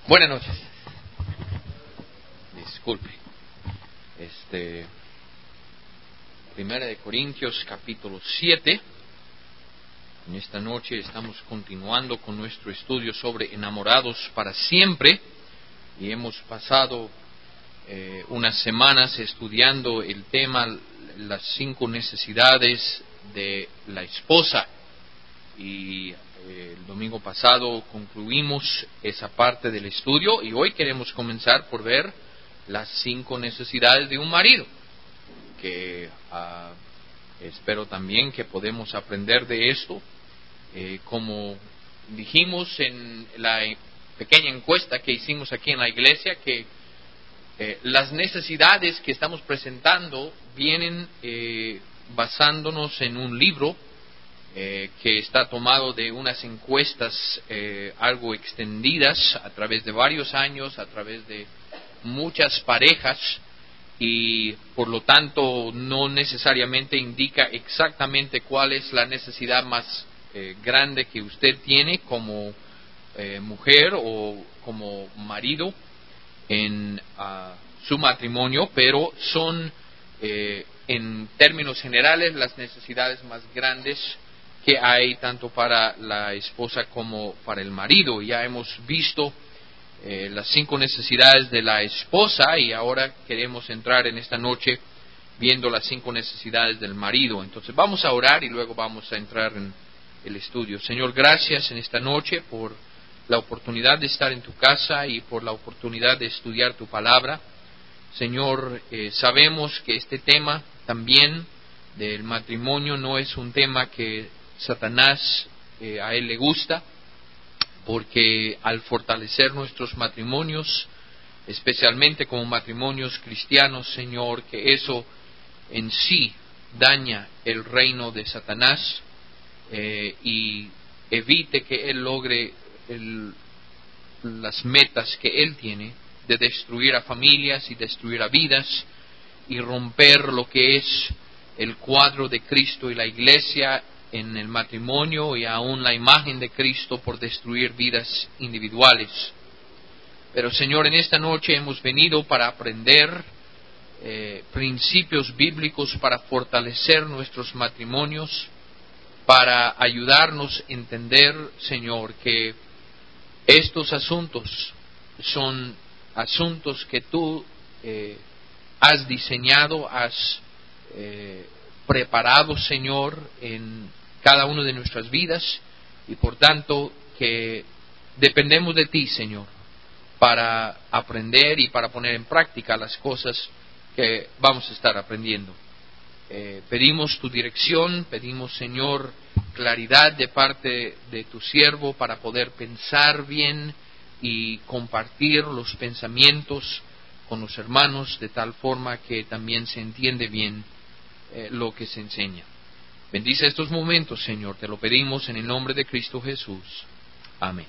Buenas noches. Disculpe. Primera de Corintios, capítulo 7. En esta noche estamos continuando con nuestro estudio sobre enamorados para siempre. Y hemos pasado unas semanas estudiando el tema, las 5 necesidades de la esposa. Y el domingo pasado concluimos esa parte del estudio y hoy queremos comenzar por ver las 5 necesidades de un marido, que espero también que podemos aprender de esto. Como dijimos en la pequeña encuesta que hicimos aquí en la iglesia, que las necesidades que estamos presentando vienen basándonos en un libro que está tomado de unas encuestas algo extendidas a través de varios años, a través de muchas parejas, y por lo tanto no necesariamente indica exactamente cuál es la necesidad más grande que usted tiene como mujer o como marido en su matrimonio, pero son en términos generales las necesidades más grandes que hay tanto para la esposa como para el marido. Ya hemos visto las 5 necesidades de la esposa y ahora queremos entrar en esta noche viendo las 5 necesidades del marido. Entonces vamos a orar y luego vamos a entrar en el estudio. Señor, gracias en esta noche por la oportunidad de estar en tu casa y por la oportunidad de estudiar tu palabra. Señor, sabemos que este tema también del matrimonio no es un tema que Satanás a él le gusta, porque al fortalecer nuestros matrimonios, especialmente como matrimonios cristianos, Señor, que eso en sí daña el reino de Satanás y evite que él logre las metas que él tiene de destruir a familias y destruir a vidas y romper lo que es el cuadro de Cristo y la iglesia en el matrimonio y aún la imagen de Cristo por destruir vidas individuales. Pero Señor, en esta noche hemos venido para aprender principios bíblicos para fortalecer nuestros matrimonios, para ayudarnos a entender, Señor, que estos asuntos son asuntos que tú has diseñado, has preparado, Señor, en cada una de nuestras vidas, y por tanto que dependemos de ti, Señor, para aprender y para poner en práctica las cosas que vamos a estar aprendiendo. Pedimos tu dirección, pedimos, Señor, claridad de parte de tu siervo para poder pensar bien y compartir los pensamientos con los hermanos de tal forma que también se entiende bien lo que se enseña. Bendice estos momentos, Señor, te lo pedimos en el nombre de Cristo Jesús. Amén.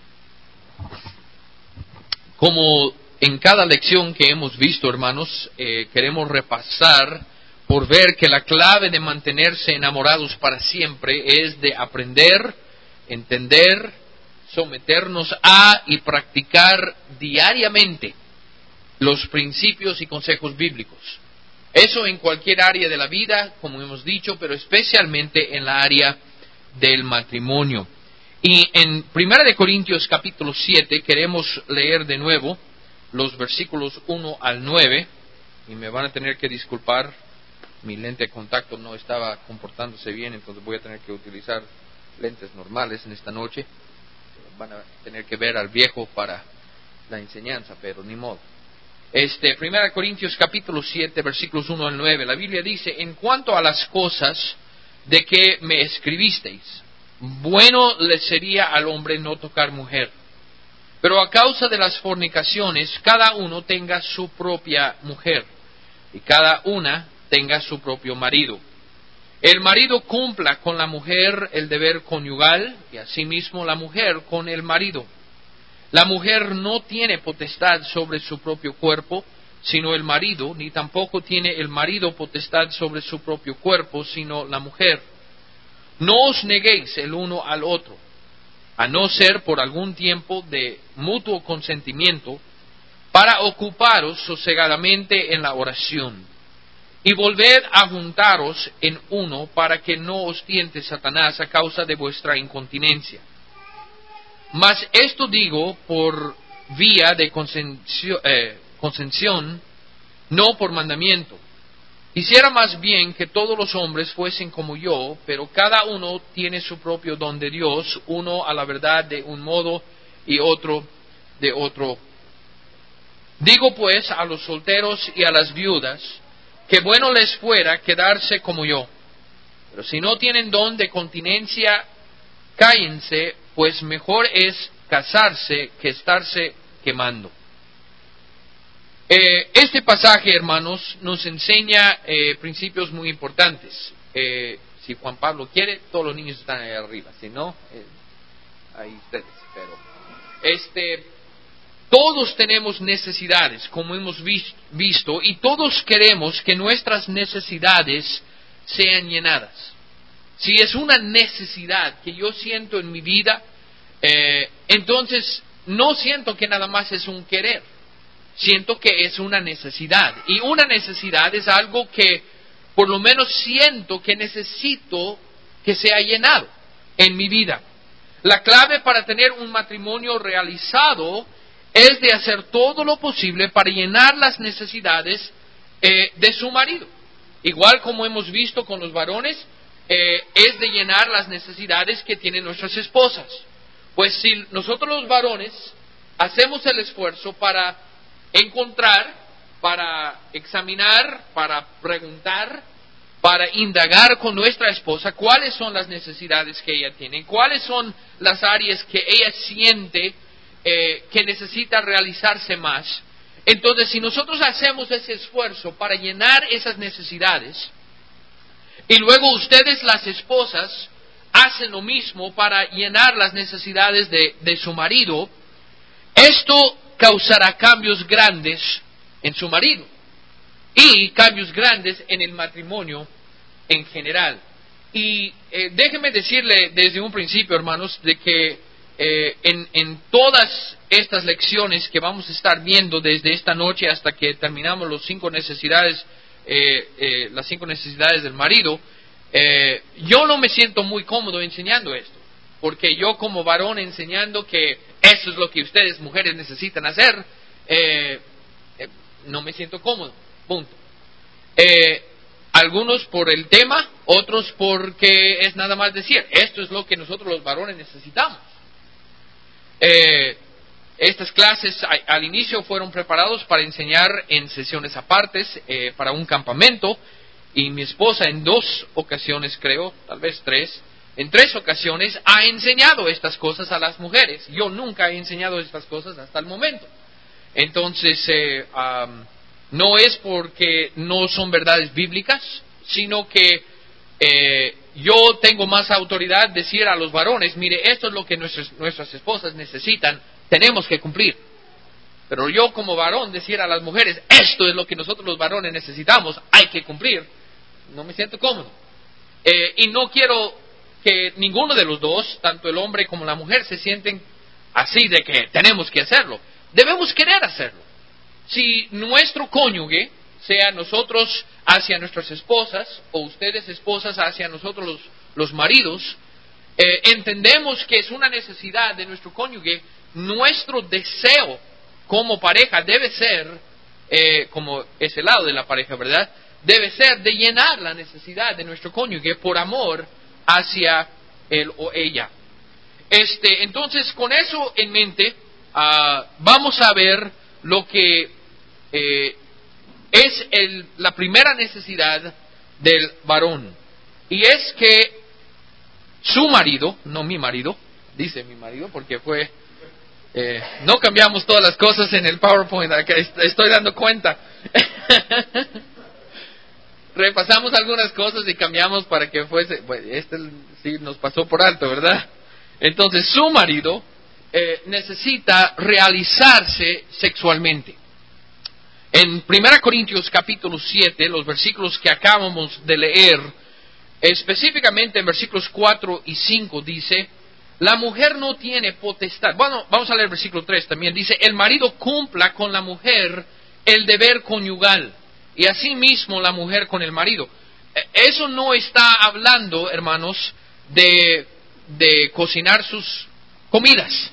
Como en cada lección que hemos visto, hermanos, queremos repasar por ver que la clave de mantenerse enamorados para siempre es de aprender, entender, someternos a y practicar diariamente los principios y consejos bíblicos. Eso en cualquier área de la vida, como hemos dicho, pero especialmente en la área del matrimonio. Y en 1 de Corintios capítulo 7 queremos leer de nuevo los versículos 1 al 9, y me van a tener que disculpar, mi lente de contacto no estaba comportándose bien, entonces voy a tener que utilizar lentes normales en esta noche. Van a tener que ver al viejo para la enseñanza, pero ni modo. 1 Corintios capítulo 7, versículos 1 al 9, la Biblia dice: en cuanto a las cosas de que me escribisteis, bueno le sería al hombre no tocar mujer, pero a causa de las fornicaciones, cada uno tenga su propia mujer, y cada una tenga su propio marido. El marido cumpla con la mujer el deber conyugal, y asimismo la mujer con el marido. La mujer no tiene potestad sobre su propio cuerpo, sino el marido, ni tampoco tiene el marido potestad sobre su propio cuerpo, sino la mujer. No os neguéis el uno al otro, a no ser por algún tiempo de mutuo consentimiento, para ocuparos sosegadamente en la oración, y volved a juntaros en uno, para que no os tiente Satanás a causa de vuestra incontinencia. Mas esto digo por vía de concesión, no por mandamiento. Quisiera más bien que todos los hombres fuesen como yo, pero cada uno tiene su propio don de Dios, uno a la verdad de un modo y otro de otro. Digo pues a los solteros y a las viudas, que bueno les fuera quedarse como yo. Pero si no tienen don de continencia, cállense, pues mejor es casarse que estarse quemando. Este pasaje, hermanos, nos enseña principios muy importantes. Si Juan Pablo quiere, todos los niños están ahí arriba. Si no, ahí ustedes. Pero todos tenemos necesidades, como hemos visto, y todos queremos que nuestras necesidades sean llenadas. Si es una necesidad que yo siento en mi vida, entonces no siento que nada más es un querer. Siento que es una necesidad. Y una necesidad es algo que por lo menos siento que necesito que sea llenado en mi vida. La clave para tener un matrimonio realizado es de hacer todo lo posible para llenar las necesidades de su marido. Igual como hemos visto con los varones, es de llenar las necesidades que tienen nuestras esposas. Pues si nosotros los varones hacemos el esfuerzo para encontrar, para examinar, para preguntar, para indagar con nuestra esposa cuáles son las necesidades que ella tiene, cuáles son las áreas que ella siente que necesita realizarse más. Entonces, si nosotros hacemos ese esfuerzo para llenar esas necesidades, y luego ustedes, las esposas, hacen lo mismo para llenar las necesidades de su marido, esto causará cambios grandes en su marido y cambios grandes en el matrimonio en general. Y déjenme decirle desde un principio, hermanos, de que en todas estas lecciones que vamos a estar viendo desde esta noche hasta que terminamos las 5 necesidades del marido, yo no me siento muy cómodo enseñando esto, porque yo como varón enseñando que eso es lo que ustedes mujeres necesitan hacer, no me siento cómodo, punto. Algunos por el tema, otros porque es nada más decir, esto es lo que nosotros los varones necesitamos. Estas clases al inicio fueron preparados para enseñar en sesiones apartes para un campamento, y mi esposa en 2 ocasiones, creo, tal vez 3, en 3 ocasiones ha enseñado estas cosas a las mujeres. Yo nunca he enseñado estas cosas hasta el momento. Entonces, no es porque no son verdades bíblicas, sino que yo tengo más autoridad de decir a los varones, mire, esto es lo que nuestras esposas necesitan, tenemos que cumplir. Pero yo como varón decir a las mujeres, esto es lo que nosotros los varones necesitamos, hay que cumplir, no me siento cómodo. Y no quiero que ninguno de los dos, tanto el hombre como la mujer, se sienten así de que tenemos que hacerlo. Debemos querer hacerlo. Si nuestro cónyuge, sea nosotros hacia nuestras esposas o ustedes esposas hacia nosotros los maridos, entendemos que es una necesidad de nuestro cónyuge, nuestro deseo como pareja debe ser, como es el lado de la pareja, ¿verdad? Debe ser de llenar la necesidad de nuestro cónyuge por amor hacia él o ella. Entonces, con eso en mente, vamos a ver lo que es la primera necesidad del varón. Y es que su marido, no mi marido, dice mi marido, porque no cambiamos todas las cosas en el PowerPoint, estoy dando cuenta. Repasamos algunas cosas y cambiamos para que fuese, bueno, sí nos pasó por alto, ¿verdad? Entonces, su marido necesita realizarse sexualmente. En 1 Corintios capítulo 7, los versículos que acabamos de leer, específicamente en versículos 4 y 5 dice, La mujer no tiene potestad. Bueno, vamos a leer el versículo 3 también. Dice, el marido cumpla con la mujer el deber conyugal, y asimismo la mujer con el marido. Eso no está hablando, hermanos, de cocinar sus comidas.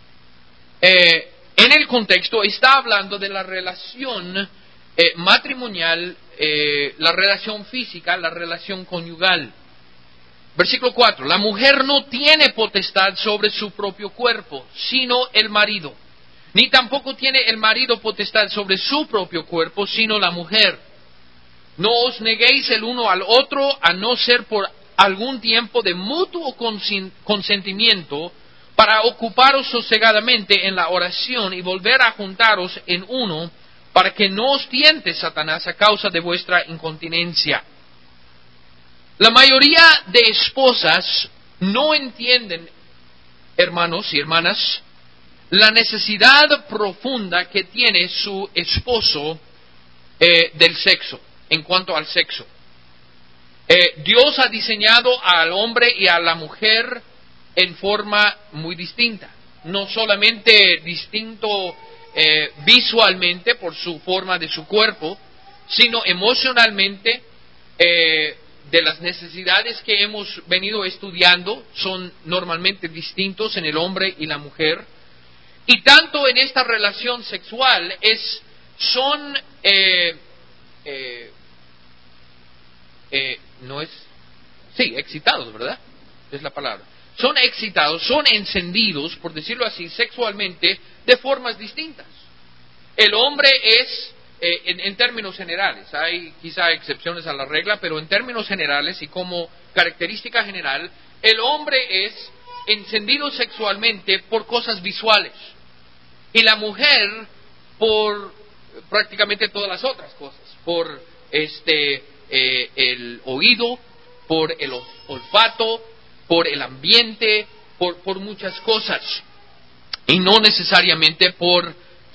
En el contexto está hablando de la relación matrimonial, la relación física, la relación conyugal. Versículo 4. La mujer no tiene potestad sobre su propio cuerpo, sino el marido. Ni tampoco tiene el marido potestad sobre su propio cuerpo, sino la mujer. No os neguéis el uno al otro, a no ser por algún tiempo de mutuo consentimiento, para ocuparos sosegadamente en la oración y volver a juntaros en uno, para que no os tiente Satanás a causa de vuestra incontinencia. La mayoría de esposas no entienden, hermanos y hermanas, la necesidad profunda que tiene su esposo del sexo, en cuanto al sexo. Dios ha diseñado al hombre y a la mujer en forma muy distinta. No solamente distinto visualmente por su forma de su cuerpo, sino emocionalmente. De las necesidades que hemos venido estudiando son normalmente distintos en el hombre y la mujer. Y tanto en esta relación sexual son excitados, ¿verdad? Es la palabra. Son excitados, son encendidos, por decirlo así, sexualmente, de formas distintas. El hombre es, en términos generales, hay quizá excepciones a la regla, pero en términos generales y como característica general, el hombre es encendido sexualmente por cosas visuales y la mujer por prácticamente todas las otras cosas, por el oído, por el olfato, por el ambiente, por muchas cosas, y no necesariamente por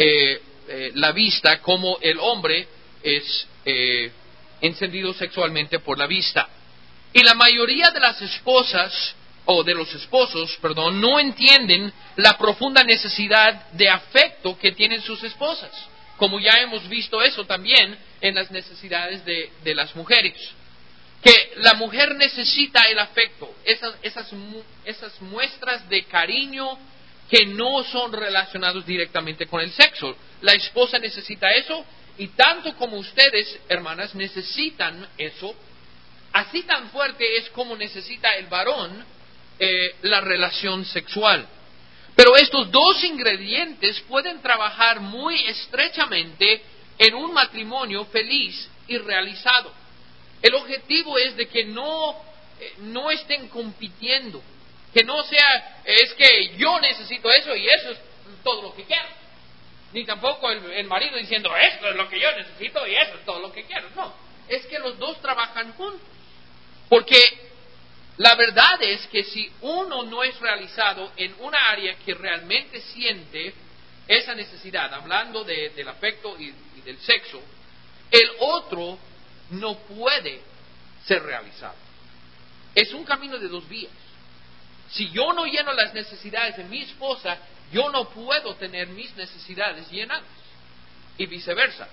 la vista, como el hombre es encendido sexualmente por la vista. Y la mayoría de las esposas, o de los esposos, perdón, no entienden la profunda necesidad de afecto que tienen sus esposas, como ya hemos visto eso también en las necesidades de las mujeres. Que la mujer necesita el afecto, esas muestras de cariño que no son relacionados directamente con el sexo. La esposa necesita eso, y tanto como ustedes, hermanas, necesitan eso, así tan fuerte es como necesita el varón la relación sexual. Pero estos dos ingredientes pueden trabajar muy estrechamente en un matrimonio feliz y realizado. El objetivo es de que no estén compitiendo, que no sea, es que yo necesito eso y eso es todo lo que quiero. Ni tampoco el marido diciendo, esto es lo que yo necesito y eso es todo lo que quiero. No, es que los dos trabajan juntos. Porque la verdad es que si uno no es realizado en una área que realmente siente esa necesidad, hablando del afecto y del sexo, el otro no puede ser realizado. Es un camino de dos vías. Si yo no lleno las necesidades de mi esposa, yo no puedo tener mis necesidades llenadas. Y viceversa.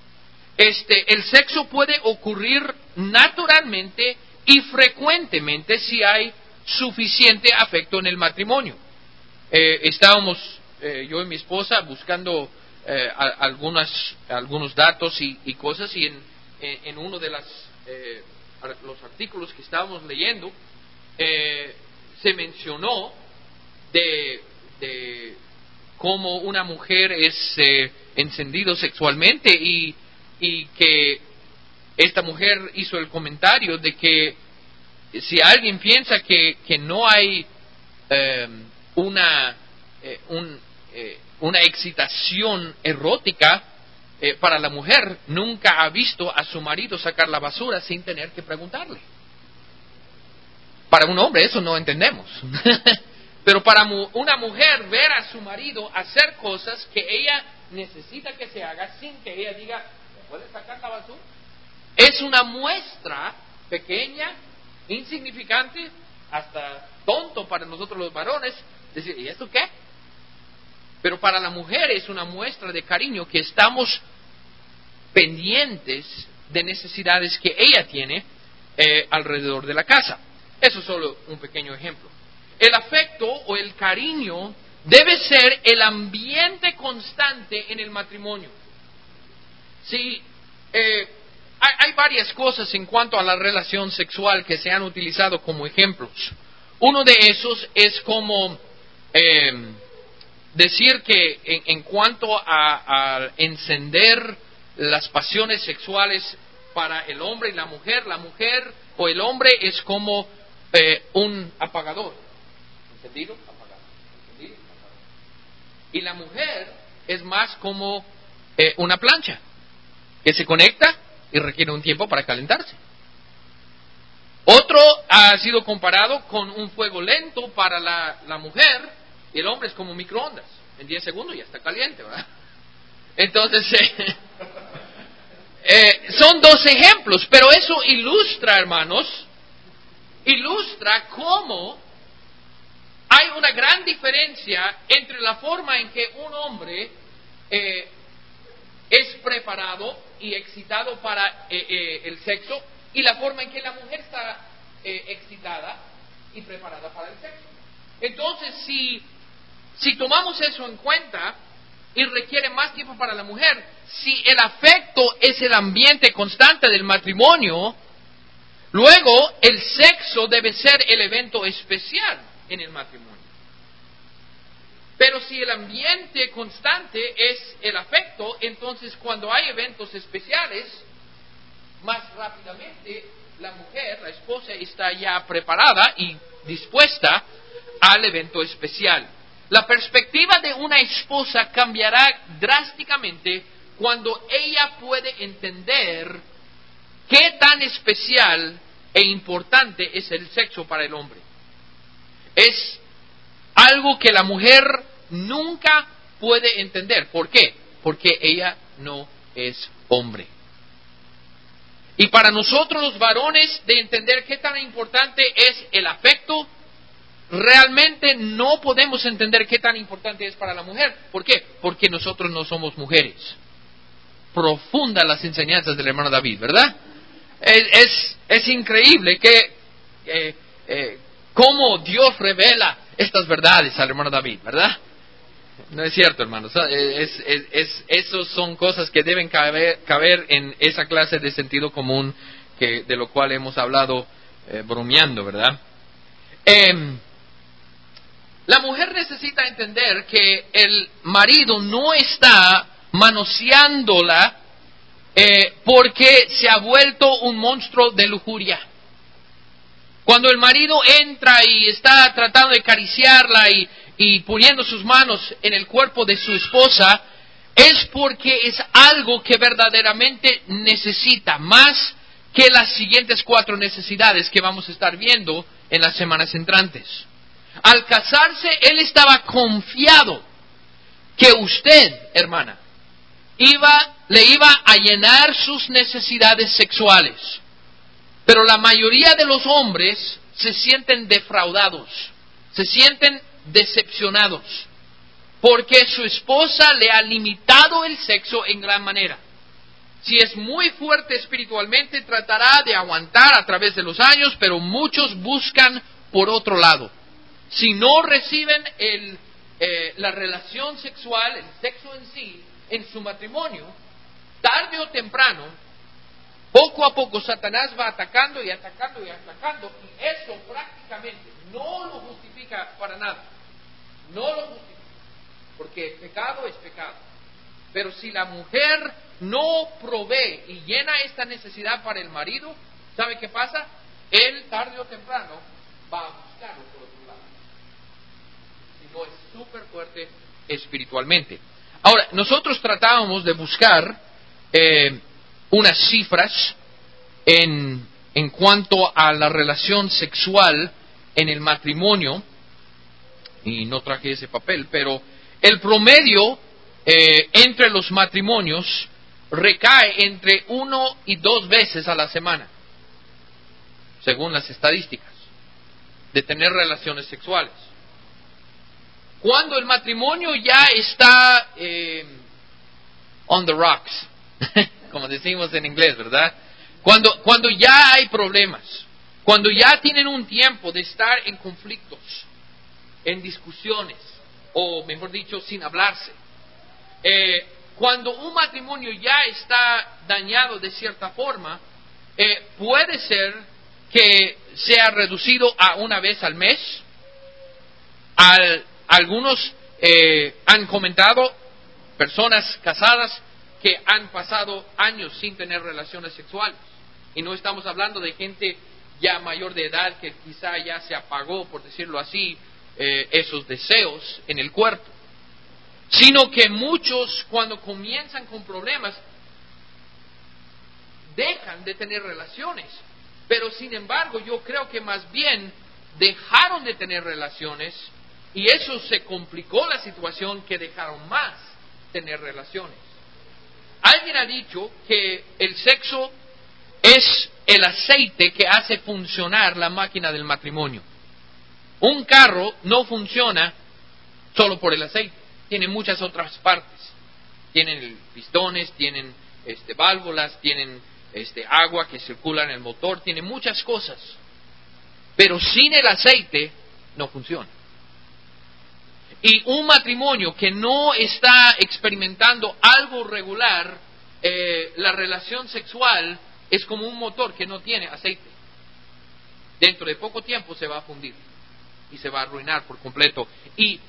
El sexo puede ocurrir naturalmente y frecuentemente si hay suficiente afecto en el matrimonio. Estábamos, yo y mi esposa, buscando algunos datos y cosas, y en uno de los artículos que estábamos leyendo, se mencionó de cómo una mujer es encendido sexualmente y que esta mujer hizo el comentario de que si alguien piensa que no hay una excitación erótica para la mujer, nunca ha visto a su marido sacar la basura sin tener que preguntarle. Para un hombre eso no entendemos. Pero para una mujer ver a su marido hacer cosas que ella necesita que se haga sin que ella diga, ¿me puedes sacar la basura? Es una muestra pequeña, insignificante, hasta tonto para nosotros los varones decir, ¿y esto qué? Pero para la mujer es una muestra de cariño que estamos pendientes de necesidades que ella tiene alrededor de la casa. Eso es solo un pequeño ejemplo. El afecto o el cariño debe ser el ambiente constante en el matrimonio. Sí, hay varias cosas en cuanto a la relación sexual que se han utilizado como ejemplos. Uno de esos es como decir que en cuanto a encender las pasiones sexuales para el hombre y la mujer o el hombre es como un apagador. ¿Entendido? Apagado. ¿Entendido? Apagado. Y la mujer es más como una plancha que se conecta y requiere un tiempo para calentarse. Otro ha sido comparado con un fuego lento para la mujer, y el hombre es como microondas. En 10 segundos ya está caliente, ¿verdad? Entonces, son dos ejemplos, pero eso ilustra, hermanos, cómo hay una gran diferencia entre la forma en que un hombre es preparado y excitado para el sexo y la forma en que la mujer está excitada y preparada para el sexo. Entonces, si tomamos eso en cuenta y requiere más tiempo para la mujer, si el afecto es el ambiente constante del matrimonio, luego el sexo debe ser el evento especial en el matrimonio. Pero si el ambiente constante es el afecto, entonces cuando hay eventos especiales, más rápidamente la mujer, la esposa, está ya preparada y dispuesta al evento especial. La perspectiva de una esposa cambiará drásticamente cuando ella puede entender qué tan especial e importante es el sexo para el hombre. Es algo que la mujer nunca puede entender. ¿Por qué? Porque ella no es hombre. Y para nosotros los varones, de entender qué tan importante es el afecto, realmente no podemos entender qué tan importante es para la mujer. ¿Por qué? Porque nosotros no somos mujeres. Profundas las enseñanzas del hermano David, ¿verdad? Es increíble que cómo Dios revela estas verdades al hermano David, ¿verdad? No es cierto, hermanos. Esos son cosas que deben caber en esa clase de sentido común de lo cual hemos hablado bromeando, ¿verdad? La mujer necesita entender que el marido no está manoseándola porque se ha vuelto un monstruo de lujuria. Cuando el marido entra y está tratando de acariciarla y poniendo sus manos en el cuerpo de su esposa, es porque es algo que verdaderamente necesita, más que las siguientes 4 necesidades que vamos a estar viendo en las semanas entrantes. Al casarse, él estaba confiado que usted, hermana, le iba a llenar sus necesidades sexuales. Pero la mayoría de los hombres se sienten defraudados, se sienten decepcionados, porque su esposa le ha limitado el sexo en gran manera. Si es muy fuerte espiritualmente, tratará de aguantar a través de los años, pero muchos buscan por otro lado. Si no reciben la relación sexual, el sexo en sí, en su matrimonio, tarde o temprano, poco a poco Satanás va atacando y atacando y atacando, y eso prácticamente no lo justifica para nada. No lo justifica, porque pecado es pecado. Pero si la mujer no provee y llena esta necesidad para el marido, ¿sabe qué pasa? Él tarde o temprano va a buscarlo por otro lado. Si no, es súper fuerte espiritualmente. Ahora, nosotros tratábamos de buscar unas cifras en cuanto a la relación sexual en el matrimonio, y no traje ese papel, pero el promedio entre los matrimonios recae entre 1 y 2 veces a la semana, según las estadísticas. de tener relaciones sexuales. Cuando el matrimonio ya está on the rocks, como decimos en inglés, ¿verdad? Cuando ya hay problemas, cuando ya tienen un tiempo de estar en conflictos, en discusiones, o mejor dicho, sin hablarse. Cuando un matrimonio ya está dañado de cierta forma, puede ser que sea reducido a una vez al mes. Algunos han comentado, personas casadas, que han pasado años sin tener relaciones sexuales. Y no estamos hablando de gente ya mayor de edad que quizá ya se apagó, por decirlo así, esos deseos en el cuerpo. Sino que muchos, cuando comienzan con problemas, dejan de tener relaciones. Pero sin embargo, yo creo que más bien dejaron de tener relaciones y eso se complicó la situación, que dejaron más tener relaciones. Alguien ha dicho que el sexo es el aceite que hace funcionar la máquina del matrimonio. Un carro no funciona solo por el aceite, tiene muchas otras partes. Tienen pistones, tienen válvulas, tienen agua que circula en el motor, tiene muchas cosas. Pero sin el aceite no funciona. Y un matrimonio que no está experimentando algo regular, la relación sexual es como un motor que no tiene aceite. Dentro de poco tiempo se va a fundir y se va a arruinar por completo. Y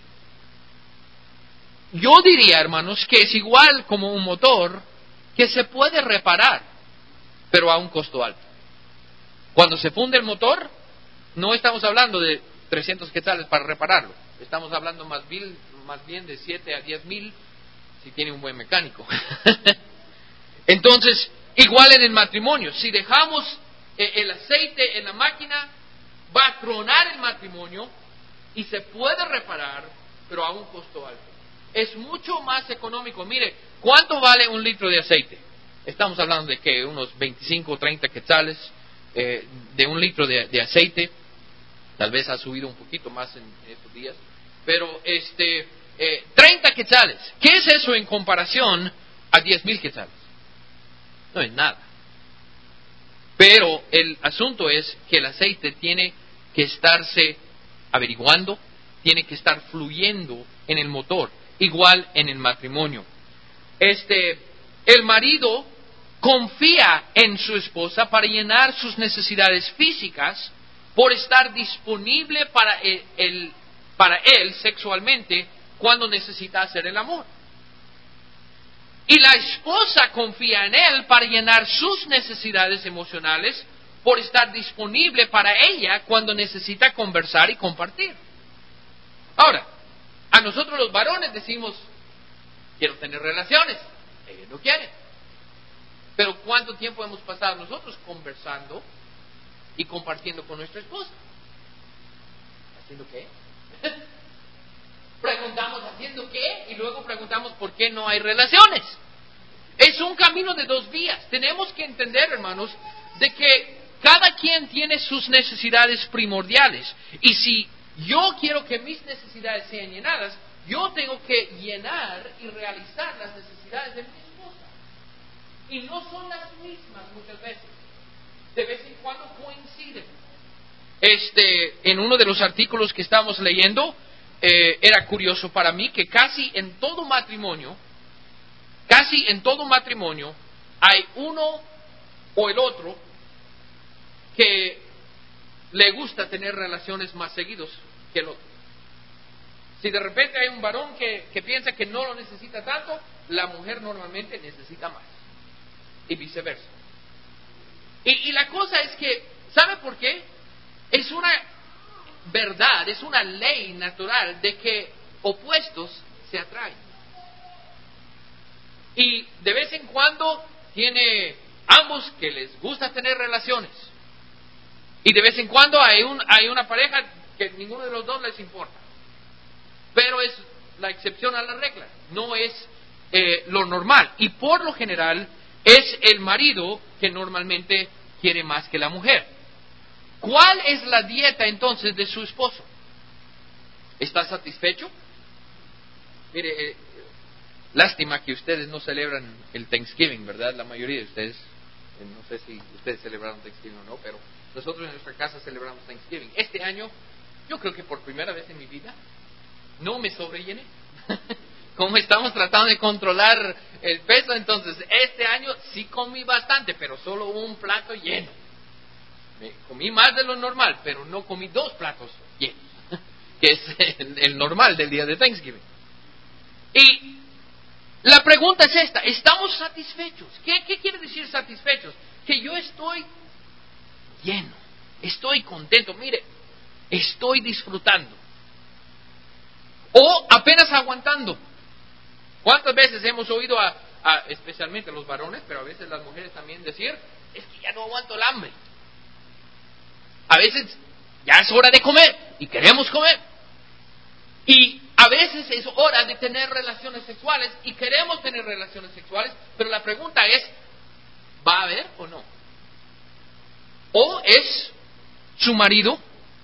yo diría, hermanos, que es igual como un motor que se puede reparar, pero a un costo alto. Cuando se funde el motor, no estamos hablando de 300 quetzales para repararlo. Estamos hablando más bien de 7 a 10 mil si tiene un buen mecánico. Entonces, igual en el matrimonio, si dejamos el aceite en la máquina, va a tronar el matrimonio y se puede reparar, pero a un costo alto. Es mucho más económico. Mire, ¿cuánto vale un litro de aceite? Estamos hablando de que unos 25 o 30 quetzales de un litro de aceite. Tal vez ha subido un poquito más en estos días. Pero 30 quetzales. ¿Qué es eso en comparación a 10,000 quetzales? No es nada. Pero el asunto es que el aceite tiene que estarse averiguando, tiene que estar fluyendo en el motor, igual en el matrimonio. El marido confía en su esposa para llenar sus necesidades físicas por estar disponible para él sexualmente cuando necesita hacer el amor. Y la esposa confía en él para llenar sus necesidades emocionales por estar disponible para ella cuando necesita conversar y compartir. Ahora, a nosotros los varones decimos, quiero tener relaciones, ellos no quieren. Pero ¿cuánto tiempo hemos pasado nosotros conversando y compartiendo con nuestra esposa? ¿Haciendo qué? Preguntamos haciendo qué y luego preguntamos por qué no hay relaciones. Es un camino de dos vías. Tenemos que entender, hermanos, de que cada quien tiene sus necesidades primordiales. Y si yo quiero que mis necesidades sean llenadas, yo tengo que llenar y realizar las necesidades de mi esposa. Y no son las mismas muchas veces. De vez en cuando coinciden. En uno de los artículos que estamos leyendo, era curioso para mí que casi en todo matrimonio hay uno o el otro que le gusta tener relaciones más seguidos que el otro. Si de repente hay un varón que piensa que no lo necesita tanto, la mujer normalmente necesita más. Y viceversa. Y la cosa es que, ¿sabe por qué? Es una verdad, es una ley natural de que opuestos se atraen. Y de vez en cuando tiene ambos que les gusta tener relaciones. Y de vez en cuando hay una pareja que ninguno de los dos les importa. Pero es la excepción a la regla, no es lo normal. Y por lo general es el marido que normalmente quiere más que la mujer. ¿Cuál es la dieta entonces de su esposo? ¿Está satisfecho? Mire, lástima que ustedes no celebran el Thanksgiving, ¿verdad? La mayoría de ustedes, no sé si ustedes celebraron Thanksgiving o no, pero nosotros en nuestra casa celebramos Thanksgiving. Este año, yo creo que por primera vez en mi vida, no me sobrellené. Como estamos tratando de controlar el peso, entonces este año sí comí bastante, pero solo un plato lleno. Me comí más de lo normal, pero no comí 2 platos llenos, que es el normal del día de Thanksgiving. Y la pregunta es esta: ¿estamos satisfechos? ¿Qué quiere decir satisfechos? Que yo estoy lleno, estoy contento, mire, estoy disfrutando. O apenas aguantando. ¿Cuántas veces hemos oído especialmente los varones, pero a veces las mujeres también decir: es que ya no aguanto el hambre? A veces ya es hora de comer y queremos comer. Y a veces es hora de tener relaciones sexuales y queremos tener relaciones sexuales, pero la pregunta es: ¿va a haber o no? ¿O es su marido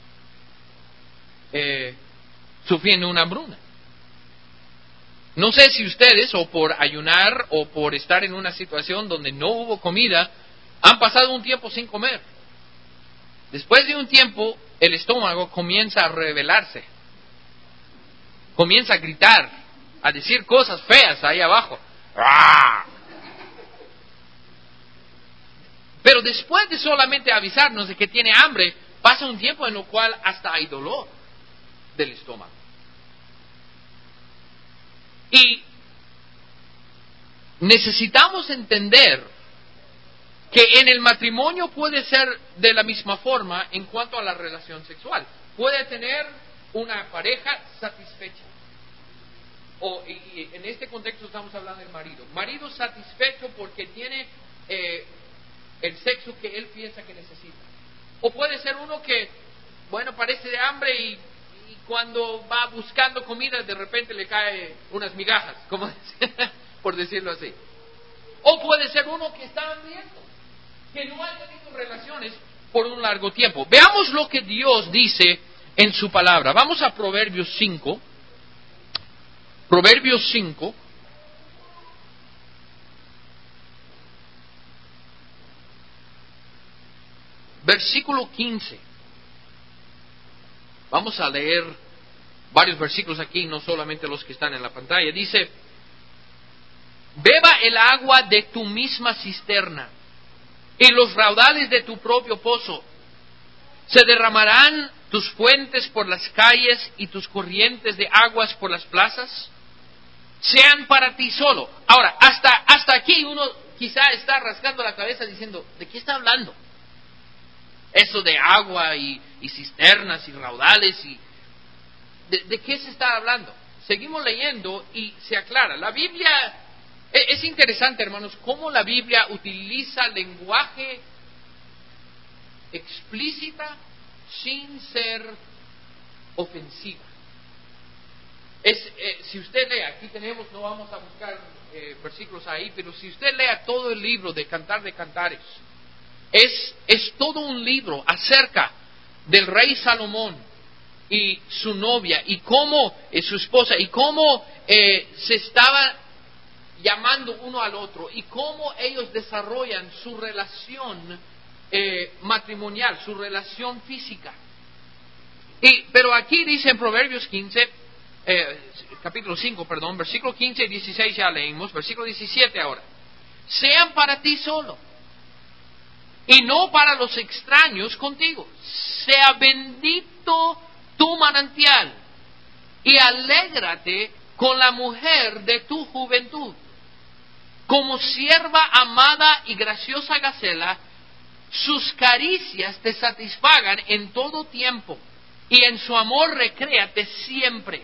sufriendo una hambruna? No sé si ustedes, o por ayunar, o por estar en una situación donde no hubo comida, han pasado un tiempo sin comer. Después de un tiempo, el estómago comienza a rebelarse. Comienza a gritar, a decir cosas feas ahí abajo. ¡Ah! Pero después de solamente avisarnos de que tiene hambre, pasa un tiempo en lo cual hasta hay dolor del estómago. Y necesitamos entender que en el matrimonio puede ser de la misma forma en cuanto a la relación sexual. Puede tener una pareja satisfecha. Y en este contexto estamos hablando del marido. Marido satisfecho porque tiene el sexo que él piensa que necesita. O puede ser uno que, parece de hambre y cuando va buscando comida de repente le cae unas migajas, por decirlo así. O puede ser uno que está hambriento, que no ha tenido relaciones por un largo tiempo. Veamos lo que Dios dice en su palabra. Vamos a Proverbios 5. Proverbios 5. Versículo 15. Vamos a leer varios versículos aquí, no solamente los que están en la pantalla. Dice: beba el agua de tu misma cisterna y los raudales de tu propio pozo. Se derramarán tus fuentes por las calles y tus corrientes de aguas por las plazas. Sean para ti solo. Ahora, hasta aquí uno quizá está rascando la cabeza diciendo: ¿de qué está hablando? Eso de agua y cisternas y raudales, ¿de qué se está hablando? Seguimos leyendo y se aclara. La Biblia, es interesante, hermanos, cómo la Biblia utiliza lenguaje explícita sin ser ofensiva. Si usted lee, aquí tenemos, no vamos a buscar versículos ahí, pero si usted lea todo el libro de Cantar de Cantares, es todo un libro acerca del rey Salomón y su novia, y cómo su esposa, y cómo se estaba llamando uno al otro, y cómo ellos desarrollan su relación matrimonial, su relación física. Pero aquí dice en Proverbios 15, capítulo 5, versículo 15 y 16 ya leímos, versículo 17 ahora: sean para ti solo, y no para los extraños contigo. Sea bendito tu manantial, y alégrate con la mujer de tu juventud. Como sierva amada y graciosa gacela, sus caricias te satisfagan en todo tiempo, y en su amor recréate siempre.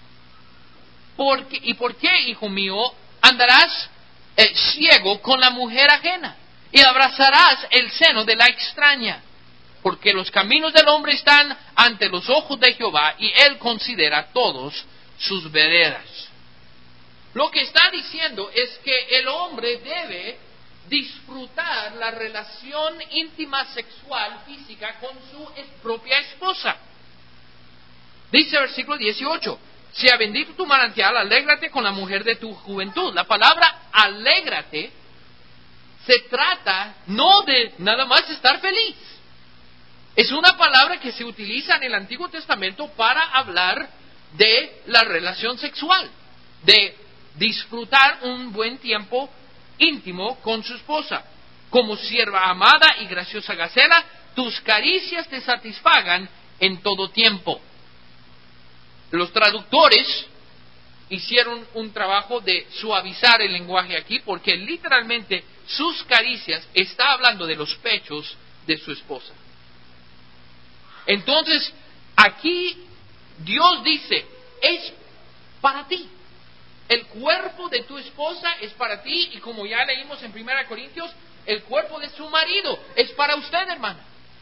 ¿Y por qué, hijo mío, andarás ciego con la mujer ajena, y abrazarás el seno de la extraña? Porque los caminos del hombre están ante los ojos de Jehová, y él considera todos sus veredas. Lo que está diciendo es que el hombre debe disfrutar disfrutar la relación íntima sexual física con su propia esposa. Dice el versículo 18, sea bendito tu manantial, alégrate con la mujer de tu juventud. La palabra alégrate se trata no de nada más estar feliz. Es una palabra que se utiliza en el Antiguo Testamento para hablar de la relación sexual, de disfrutar un buen tiempo íntimo con su esposa. Como sierva amada y graciosa gacela, tus caricias te satisfagan en todo tiempo. Los traductores hicieron un trabajo de suavizar el lenguaje aquí, porque literalmente sus caricias está hablando de los pechos de su esposa. Entonces, aquí Dios dice, es para ti. El cuerpo de tu esposa es para ti, y como ya leímos en 1 Corintios, el cuerpo de su marido es para usted, hermana.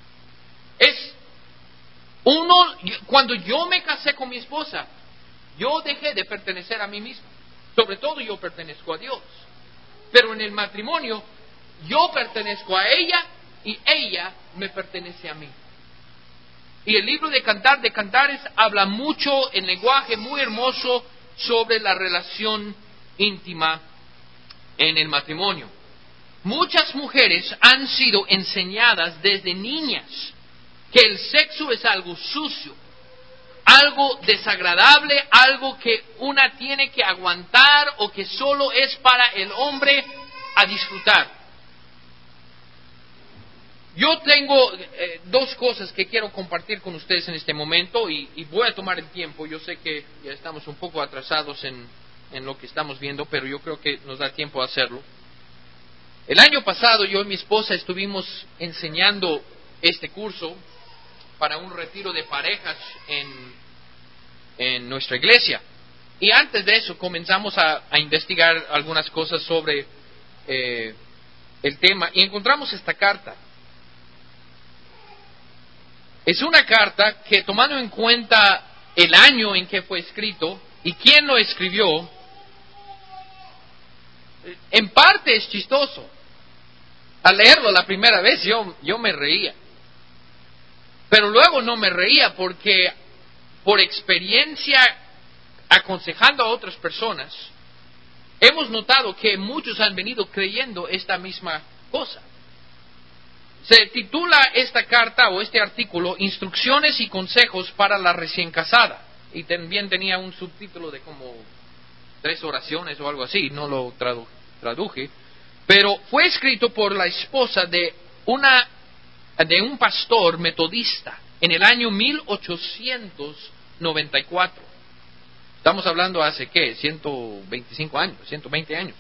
Cuando yo me casé con mi esposa, yo dejé de pertenecer a mí mismo. Sobre todo yo pertenezco a Dios. Pero en el matrimonio, yo pertenezco a ella y ella me pertenece a mí. Y el libro de Cantares habla mucho en lenguaje muy hermoso sobre la relación íntima en el matrimonio. Muchas mujeres han sido enseñadas desde niñas que el sexo es algo sucio, algo desagradable, algo que una tiene que aguantar o que solo es para el hombre a disfrutar. Yo tengo dos cosas que quiero compartir con ustedes en este momento y voy a tomar el tiempo. Yo sé que ya estamos un poco atrasados en lo que estamos viendo, pero yo creo que nos da tiempo a hacerlo. El año pasado yo y mi esposa estuvimos enseñando este curso para un retiro de parejas en nuestra iglesia. Y antes de eso comenzamos a investigar algunas cosas sobre el tema y encontramos esta carta. Es una carta que, tomando en cuenta el año en que fue escrito y quién lo escribió, en parte es chistoso. Al leerlo la primera vez yo me reía. Pero luego no me reía porque por experiencia aconsejando a otras personas, hemos notado que muchos han venido creyendo esta misma cosa. Se titula esta carta o este artículo Instrucciones y consejos para la recién casada. Y también tenía un subtítulo de como 3 oraciones o algo así, no lo traduje. Pero fue escrito por la esposa de un pastor metodista en el año 1894. Estamos hablando hace, ¿qué? 125 años, 120 años.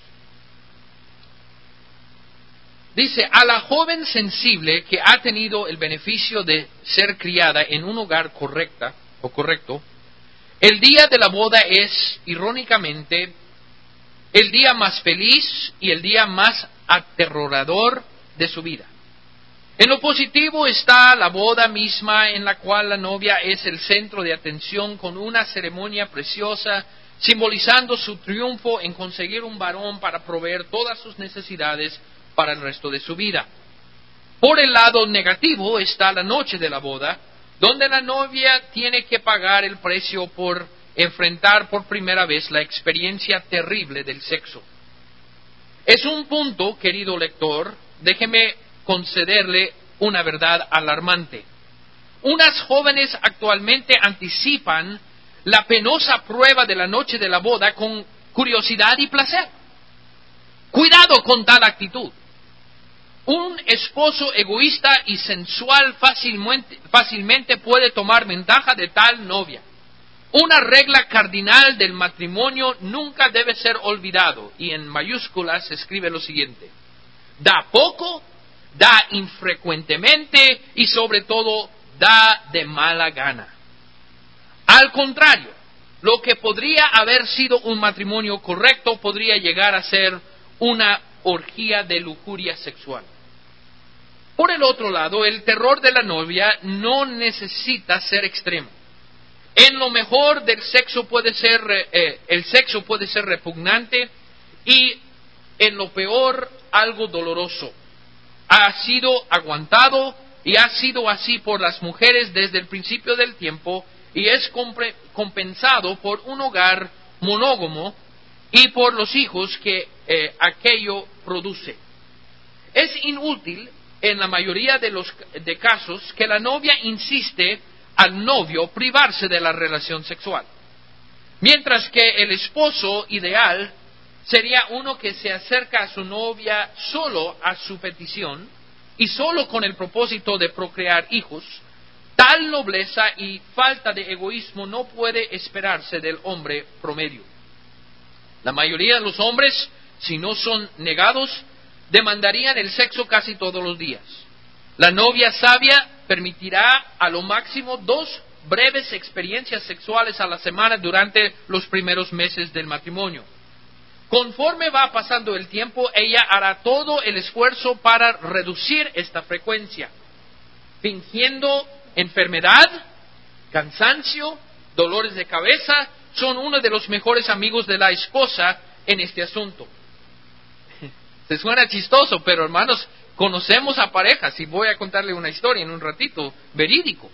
Dice, a la joven sensible que ha tenido el beneficio de ser criada en un hogar correcto, el día de la boda es, irónicamente, el día más feliz y el día más aterrador de su vida. En lo positivo está la boda misma, en la cual la novia es el centro de atención con una ceremonia preciosa, simbolizando su triunfo en conseguir un varón para proveer todas sus necesidades para el resto de su vida. Por el lado negativo está la noche de la boda, donde la novia tiene que pagar el precio por enfrentar por primera vez la experiencia terrible del sexo. Es un punto, querido lector, déjeme concederle una verdad alarmante. Unas jóvenes actualmente anticipan la penosa prueba de la noche de la boda con curiosidad y placer. Cuidado con tal actitud. Un esposo egoísta y sensual fácilmente puede tomar ventaja de tal novia. Una regla cardinal del matrimonio nunca debe ser olvidado, y en mayúsculas se escribe lo siguiente: da poco, da infrecuentemente y sobre todo da de mala gana. Al contrario, lo que podría haber sido un matrimonio correcto podría llegar a ser una orgía de lujuria sexual. Por el otro lado, el terror de la novia no necesita ser extremo. En lo mejor del sexo el sexo puede ser repugnante y en lo peor algo doloroso. ha sido aguantado y ha sido así por las mujeres desde el principio del tiempo y es compensado por un hogar monógamo y por los hijos que aquello produce. Es inútil en la mayoría de casos que la novia insiste al novio privarse de la relación sexual, mientras que el esposo ideal sería uno que se acerca a su novia solo a su petición y solo con el propósito de procrear hijos. Tal nobleza y falta de egoísmo no puede esperarse del hombre promedio. La mayoría de los hombres, si no son negados, demandarían el sexo casi todos los días. La novia sabia permitirá a lo máximo 2 breves experiencias sexuales a la semana durante los primeros meses del matrimonio. Conforme va pasando el tiempo, ella hará todo el esfuerzo para reducir esta frecuencia, fingiendo enfermedad, cansancio, dolores de cabeza. Son uno de los mejores amigos de la esposa en este asunto. Se suena chistoso, pero hermanos, conocemos a parejas, y voy a contarle una historia en un ratito, verídico.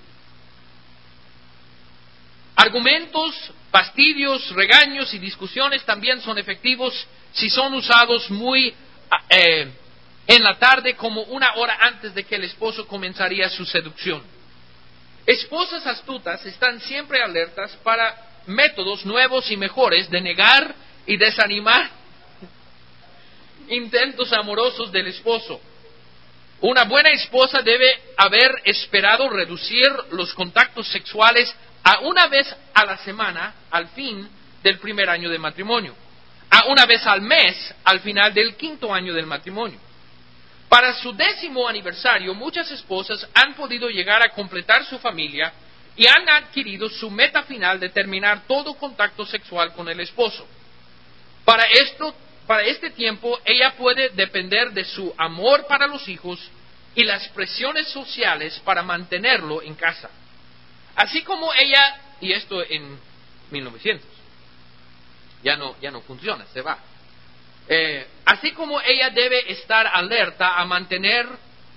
Argumentos, fastidios, regaños y discusiones también son efectivos si son usados muy en la tarde, como 1 hora antes de que el esposo comenzaría su seducción. Esposas astutas están siempre alertas para métodos nuevos y mejores de negar y desanimar intentos amorosos del esposo. Una buena esposa debe haber esperado reducir los contactos sexuales a 1 vez a la semana al fin del primer año de matrimonio, a 1 vez al mes al final del 5º año del matrimonio. Para su 10º aniversario, muchas esposas han podido llegar a completar su familia y han adquirido su meta final de terminar todo contacto sexual con el esposo. Para este tiempo, ella puede depender de su amor para los hijos y las presiones sociales para mantenerlo en casa. Así como ella, y esto en 1900, ya no funciona, se va. Así como ella debe estar alerta a mantener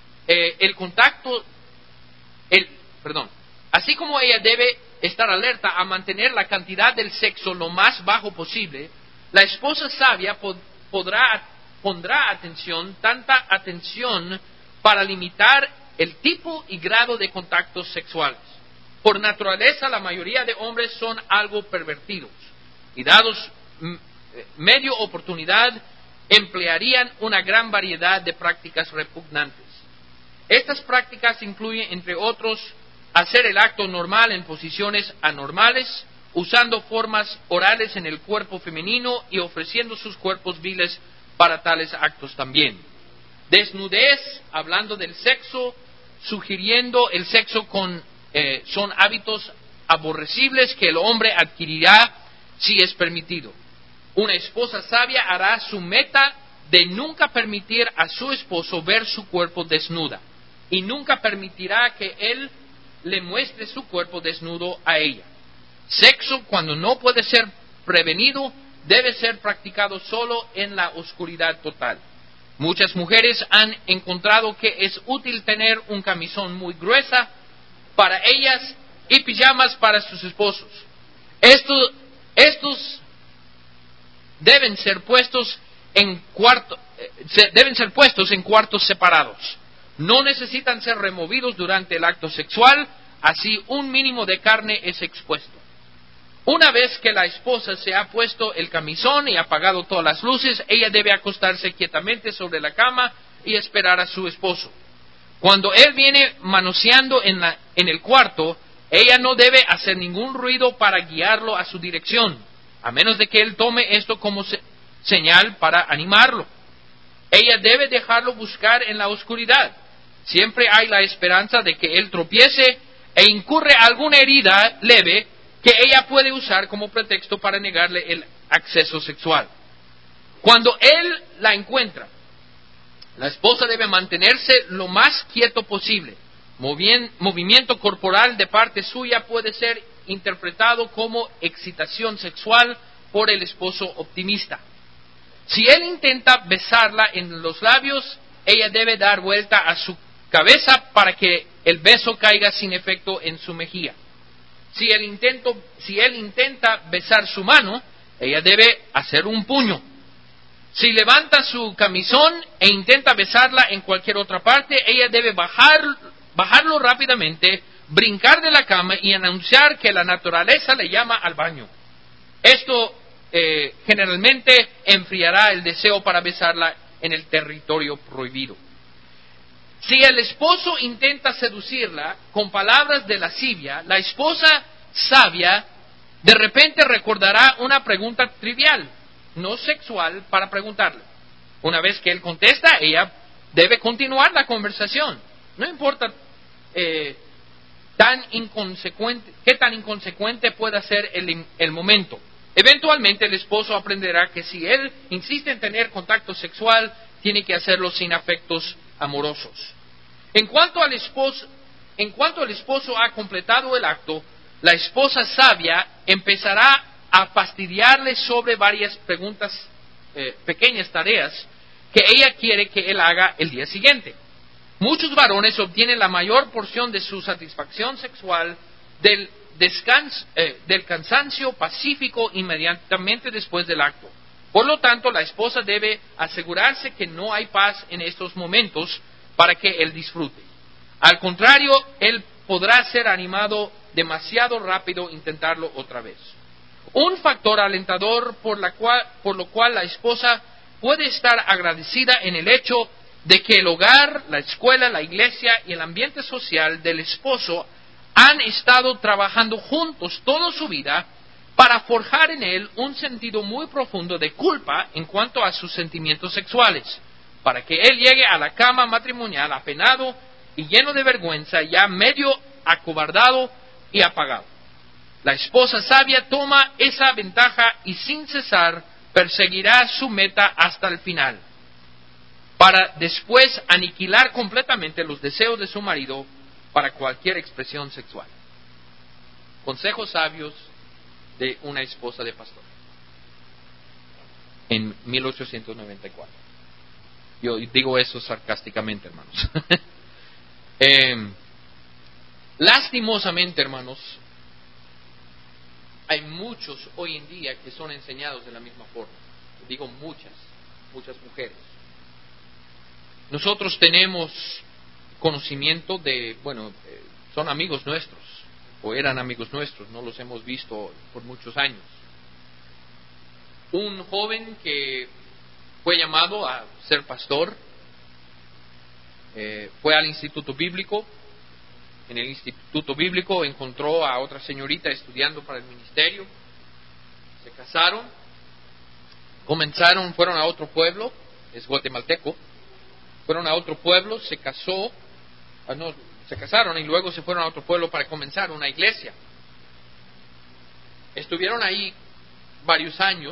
así como ella debe estar alerta a mantener la cantidad del sexo lo más bajo posible, la esposa sabia pondrá tanta atención para limitar el tipo y grado de contactos sexuales. Por naturaleza, la mayoría de hombres son algo pervertidos y dados medio oportunidad, emplearían una gran variedad de prácticas repugnantes. Estas prácticas incluyen, entre otros, hacer el acto normal en posiciones anormales, usando formas orales en el cuerpo femenino y ofreciendo sus cuerpos viles para tales actos también. Desnudez, hablando del sexo, sugiriendo el sexo son hábitos aborrecibles que el hombre adquirirá si es permitido. Una esposa sabia hará su meta de nunca permitir a su esposo ver su cuerpo desnuda y nunca permitirá que él le muestre su cuerpo desnudo a ella. Sexo, cuando no puede ser prevenido, debe ser practicado solo en la oscuridad total. Muchas mujeres han encontrado que es útil tener un camisón muy gruesa para ellas y pijamas para sus esposos. Estos deben ser puestos en cuartos separados. No necesitan ser removidos durante el acto sexual, así un mínimo de carne es expuesto. Una vez que la esposa se ha puesto el camisón y apagado todas las luces, ella debe acostarse quietamente sobre la cama y esperar a su esposo. Cuando él viene manoseando en el cuarto, ella no debe hacer ningún ruido para guiarlo a su dirección, a menos de que él tome esto como señal para animarlo. Ella debe dejarlo buscar en la oscuridad. Siempre hay la esperanza de que él tropiece e incurre alguna herida leve que ella puede usar como pretexto para negarle el acceso sexual. Cuando él la encuentra, la esposa debe mantenerse lo más quieto posible. Movimiento corporal de parte suya puede ser interpretado como excitación sexual por el esposo optimista. Si él intenta besarla en los labios, ella debe dar vuelta a su cabeza para que el beso caiga sin efecto en su mejilla. Si él intenta besar su mano, ella debe hacer un puño. Si levanta su camisón e intenta besarla en cualquier otra parte, ella debe bajarlo rápidamente, brincar de la cama y anunciar que la naturaleza le llama al baño. Esto generalmente enfriará el deseo para besarla en el territorio prohibido. Si el esposo intenta seducirla con palabras de lascivia, la esposa sabia de repente recordará una pregunta trivial, no sexual, para preguntarle. Una vez que él contesta, ella debe continuar la conversación. No importa qué tan inconsecuente pueda ser el momento. Eventualmente el esposo aprenderá que si él insiste en tener contacto sexual, tiene que hacerlo sin afectos amorosos. En cuanto el esposo ha completado el acto, la esposa sabia empezará a fastidiarle sobre varias preguntas, pequeñas tareas que ella quiere que él haga el día siguiente. Muchos varones obtienen la mayor porción de su satisfacción sexual del cansancio pacífico inmediatamente después del acto. Por lo tanto, la esposa debe asegurarse que no hay paz en estos momentos para que él disfrute. Al contrario, él podrá ser animado demasiado rápido intentarlo otra vez. Un factor alentador por lo cual la esposa puede estar agradecida en el hecho de que el hogar, la escuela, la iglesia y el ambiente social del esposo han estado trabajando juntos toda su vida para forjar en él un sentido muy profundo de culpa en cuanto a sus sentimientos sexuales, para que él llegue a la cama matrimonial apenado y lleno de vergüenza, ya medio acobardado y apagado. La esposa sabia toma esa ventaja y sin cesar perseguirá su meta hasta el final, para después aniquilar completamente los deseos de su marido para cualquier expresión sexual. Consejos sabios de una esposa de pastor en 1894. Yo digo eso sarcásticamente, hermanos. Lastimosamente, hermanos, hay muchos hoy en día que son enseñados de la misma forma. Digo muchas mujeres. Nosotros tenemos conocimiento de, son amigos nuestros, o eran amigos nuestros, no los hemos visto por muchos años. Un joven que fue llamado a ser pastor, fue al instituto bíblico. En el instituto bíblico encontró a otra señorita estudiando para el ministerio. Se casaron, fueron a otro pueblo, es guatemalteco. Fueron a otro pueblo, se casaron y luego se fueron a otro pueblo para comenzar una iglesia. Estuvieron ahí varios años,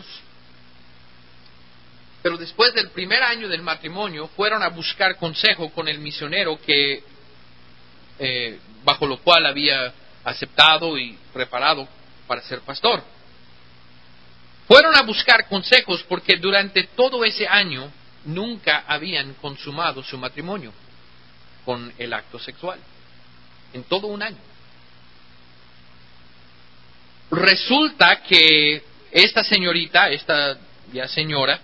pero después del primer año del matrimonio fueron a buscar consejo con el misionero que bajo lo cual había aceptado y preparado para ser pastor. Fueron a buscar consejos porque durante todo ese año nunca habían consumado su matrimonio con el acto sexual, en todo un año. Resulta que esta señorita, esta ya señora,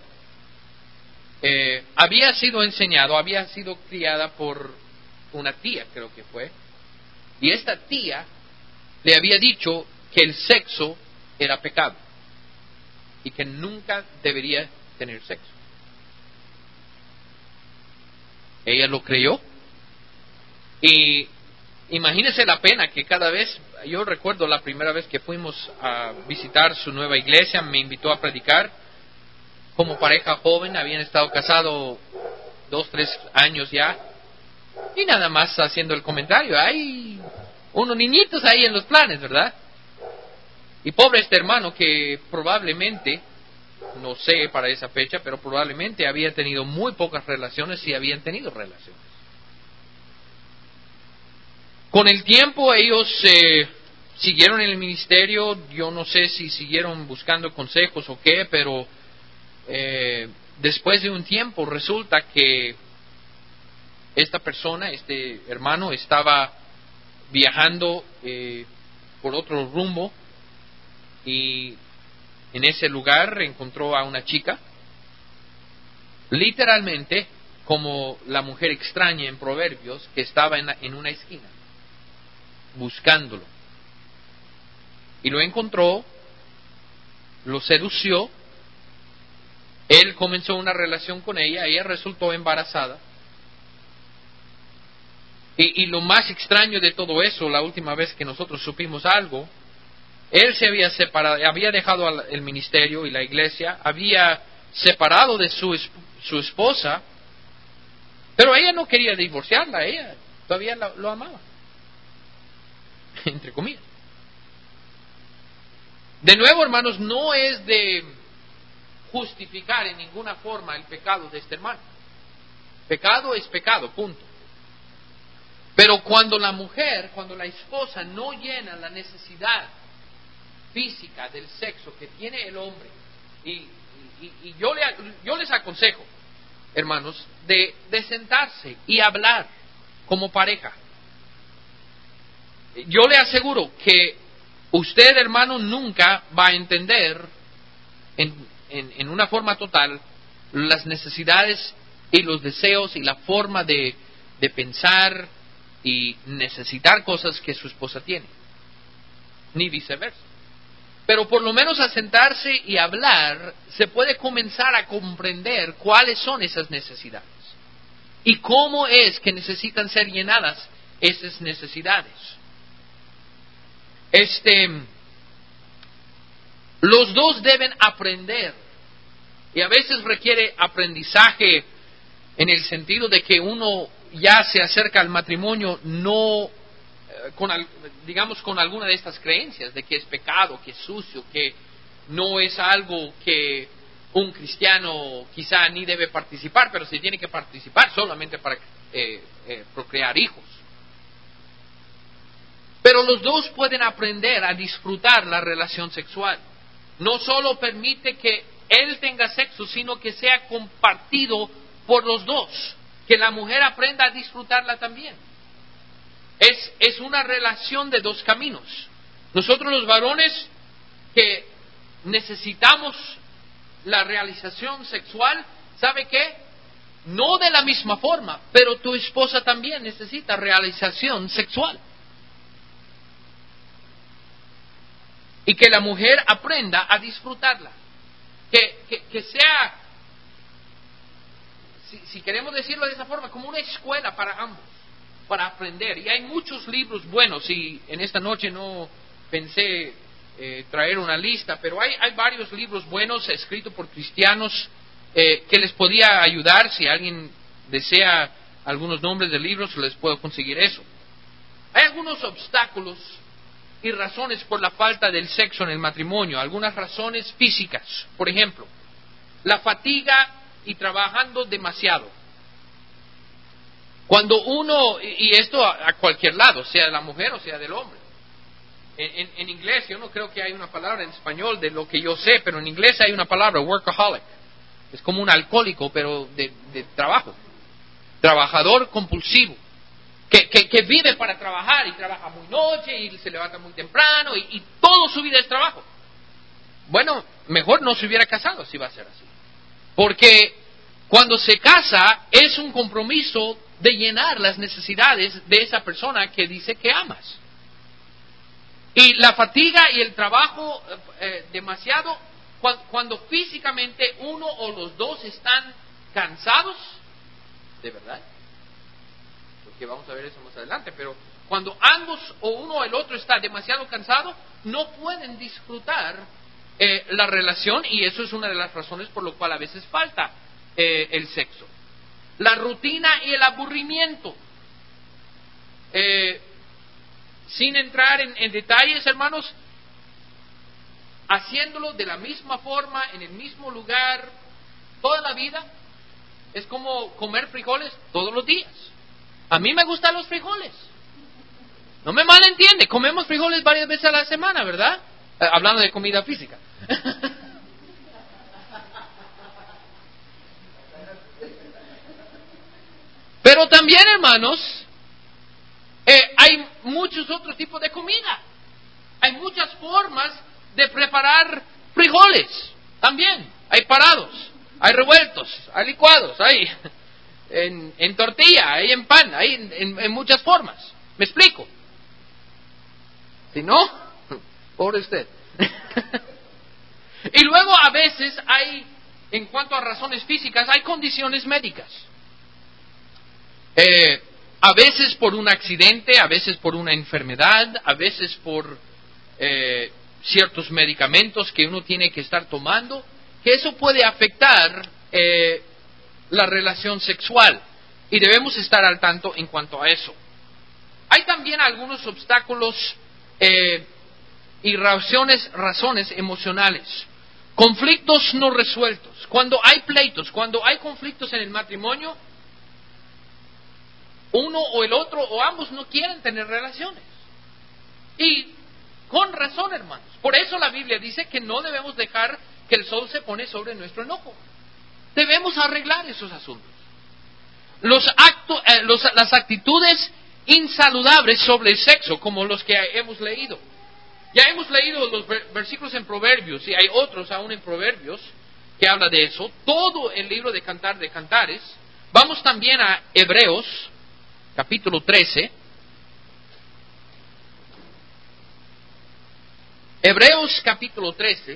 había sido criada por una tía, creo que fue, y esta tía le había dicho que el sexo era pecado y que nunca debería tener sexo. Ella lo creyó y imagínese la pena que cada vez, yo recuerdo la primera vez que fuimos a visitar su nueva iglesia, me invitó a predicar como pareja joven, habían estado casados 2-3 años ya, y nada más haciendo el comentario, hay unos niñitos ahí en los planes, ¿verdad? Y pobre este hermano que probablemente, no sé para esa fecha, pero probablemente había tenido muy pocas relaciones, si habían tenido relaciones. Con el tiempo ellos siguieron en el ministerio, yo no sé si siguieron buscando consejos o qué, pero después de un tiempo resulta que esta persona, este hermano, estaba viajando por otro rumbo y en ese lugar encontró a una chica, literalmente como la mujer extraña en Proverbios, que estaba en una esquina buscándolo. Y lo encontró, lo sedució, él comenzó una relación con ella resultó embarazada. Y lo más extraño de todo eso, la última vez que nosotros supimos algo, él se había separado, había dejado el ministerio y la iglesia, había separado de su esposa, pero ella no quería divorciarla, ella todavía lo amaba, entre comillas. De nuevo, hermanos, no es de justificar en ninguna forma el pecado de este hermano. Pecado es pecado, punto. Pero cuando la mujer, cuando la esposa no llena la necesidad física del sexo que tiene el hombre, y yo les aconsejo, hermanos, de sentarse y hablar como pareja. Yo le aseguro que usted, hermano, nunca va a entender en una forma total las necesidades y los deseos y la forma de pensar y necesitar cosas que su esposa tiene, ni viceversa. Pero por lo menos a sentarse y hablar, se puede comenzar a comprender cuáles son esas necesidades y cómo es que necesitan ser llenadas esas necesidades. Los dos deben aprender, y a veces requiere aprendizaje en el sentido de que uno ya se acerca al matrimonio no con alguna de estas creencias de que es pecado, que es sucio, que no es algo que un cristiano quizá ni debe participar, pero se tiene que participar solamente para procrear hijos. Pero los dos pueden aprender a disfrutar la relación sexual. No solo permite que él tenga sexo, sino que sea compartido por los dos. Que la mujer aprenda a disfrutarla también. Es una relación de dos caminos. Nosotros los varones que necesitamos la realización sexual, ¿sabe qué? No de la misma forma, pero tu esposa también necesita realización sexual. Y que la mujer aprenda a disfrutarla. Que sea, si queremos decirlo de esa forma, como una escuela para ambos, para aprender. Y hay muchos libros buenos, y en esta noche no pensé traer una lista, pero hay varios libros buenos escritos por cristianos que les podía ayudar. Si alguien desea algunos nombres de libros, les puedo conseguir eso. Hay algunos obstáculos y razones por la falta del sexo en el matrimonio, algunas razones físicas. Por ejemplo, la fatiga y trabajando demasiado. Cuando uno, y esto a cualquier lado, sea de la mujer o sea del hombre. En inglés, yo no creo que hay una palabra en español de lo que yo sé, pero en inglés hay una palabra, workaholic. Es como un alcohólico, pero de trabajo. Trabajador compulsivo. Que vive para trabajar y trabaja muy noche y se levanta muy temprano y toda su vida es trabajo. Bueno, mejor no se hubiera casado si va a ser así. Porque cuando se casa es un compromiso de llenar las necesidades de esa persona que dice que amas. Y la fatiga y el trabajo demasiado, cuando físicamente uno o los dos están cansados, de verdad, porque vamos a ver eso más adelante, pero cuando ambos o uno o el otro está demasiado cansado, no pueden disfrutar la relación, y eso es una de las razones por lo cual a veces falta el sexo. La rutina y el aburrimiento. Sin entrar en detalles, hermanos, haciéndolo de la misma forma, en el mismo lugar, toda la vida, es como comer frijoles todos los días. A mí me gustan los frijoles. No me malentiende, comemos frijoles varias veces a la semana, ¿verdad? Hablando de comida física. Pero Pero también, hermanos, hay muchos otros tipos de comida. Hay muchas formas de preparar frijoles. También hay parados, hay revueltos, hay licuados, hay en tortilla, hay en pan, hay en muchas formas. ¿Me explico? Si no, pobre usted. Y luego a veces hay, en cuanto a razones físicas, hay condiciones médicas. A veces por un accidente, a veces por una enfermedad, a veces por ciertos medicamentos que uno tiene que estar tomando, que eso puede afectar la relación sexual. Y debemos estar al tanto en cuanto a eso. Hay también algunos obstáculos y razones emocionales. Conflictos no resueltos. Cuando hay pleitos, cuando hay conflictos en el matrimonio, uno o el otro o ambos no quieren tener relaciones. Y con razón, hermanos. Por eso la Biblia dice que no debemos dejar que el sol se pone sobre nuestro enojo. Debemos arreglar esos asuntos. Las actitudes insaludables sobre el sexo, como los que hemos leído. Ya hemos leído los versículos en Proverbios, y hay otros aún en Proverbios que habla de eso. Todo el libro de Cantares. Vamos también a Hebreos, capítulo 13. Hebreos, capítulo 13.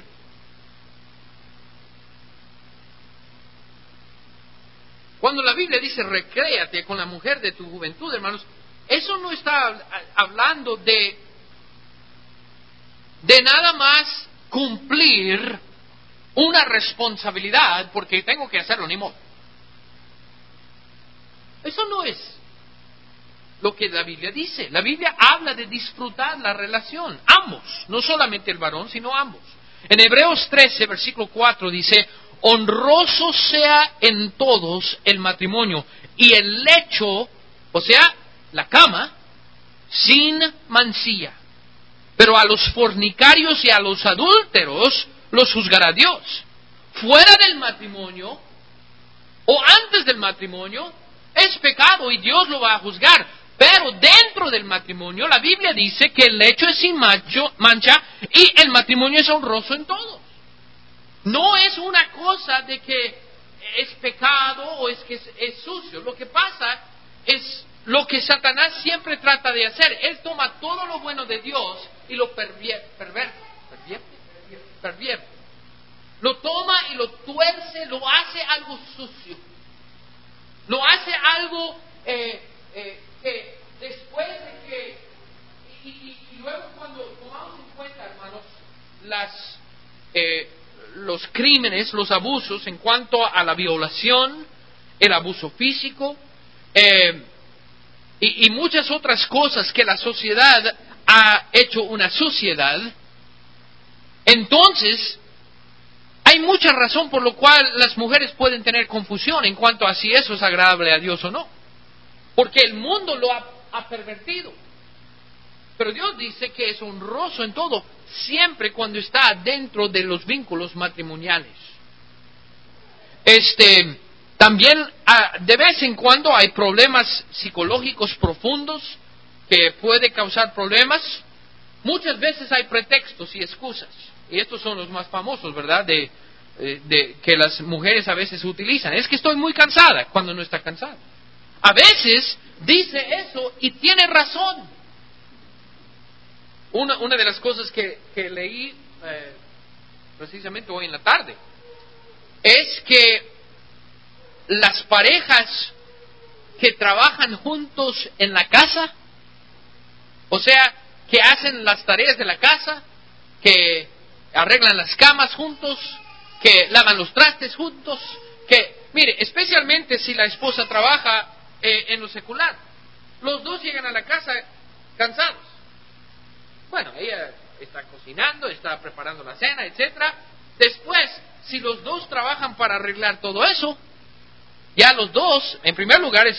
Cuando la Biblia dice recréate con la mujer de tu juventud, hermanos, eso no está hablando de nada más cumplir una responsabilidad porque tengo que hacerlo, ni modo. Eso no es lo que la Biblia dice. La Biblia habla de disfrutar la relación, ambos, no solamente el varón, sino ambos. En Hebreos 13, versículo 4 dice: honroso sea en todos el matrimonio y el lecho, o sea, la cama, sin mancilla. Pero a los fornicarios y a los adúlteros los juzgará Dios. Fuera del matrimonio o antes del matrimonio es pecado y Dios lo va a juzgar. Pero dentro del matrimonio la Biblia dice que el lecho es sin mancha y el matrimonio es honroso en todo. No es una cosa de que es pecado o es que es sucio. Lo que pasa es lo que Satanás siempre trata de hacer. Él toma todo lo bueno de Dios y lo pervierte. Lo toma y lo tuerce, lo hace algo sucio. Lo hace algo que después de que... Y luego cuando tomamos en cuenta, hermanos, los crímenes, los abusos en cuanto a la violación, el abuso físico, y muchas otras cosas que la sociedad ha hecho una suciedad, entonces hay mucha razón por lo cual las mujeres pueden tener confusión en cuanto a si eso es agradable a Dios o no, porque el mundo lo ha pervertido. Pero Dios dice que es honroso en todo, siempre cuando está dentro de los vínculos matrimoniales. También de vez en cuando hay problemas psicológicos profundos que puede causar problemas. Muchas veces hay pretextos y excusas, y estos son los más famosos, ¿verdad? De que las mujeres a veces utilizan. Es que estoy muy cansada, cuando no está cansada. A veces dice eso y tiene razón. Una de las cosas que leí precisamente hoy en la tarde es que las parejas que trabajan juntos en la casa, o sea, que hacen las tareas de la casa, que arreglan las camas juntos, que lavan los trastes juntos, que, mire, especialmente si la esposa trabaja en lo secular, los dos llegan a la casa cansados. Bueno, ella está cocinando, está preparando la cena, etcétera. Después, si los dos trabajan para arreglar todo eso, ya los dos, en primer lugar,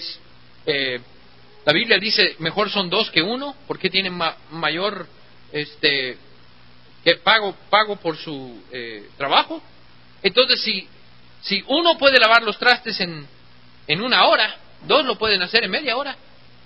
la Biblia dice, mejor son dos que uno, porque tienen mayor que pago por su trabajo. Entonces, si uno puede lavar los trastes en una hora, Dos lo pueden hacer en media hora.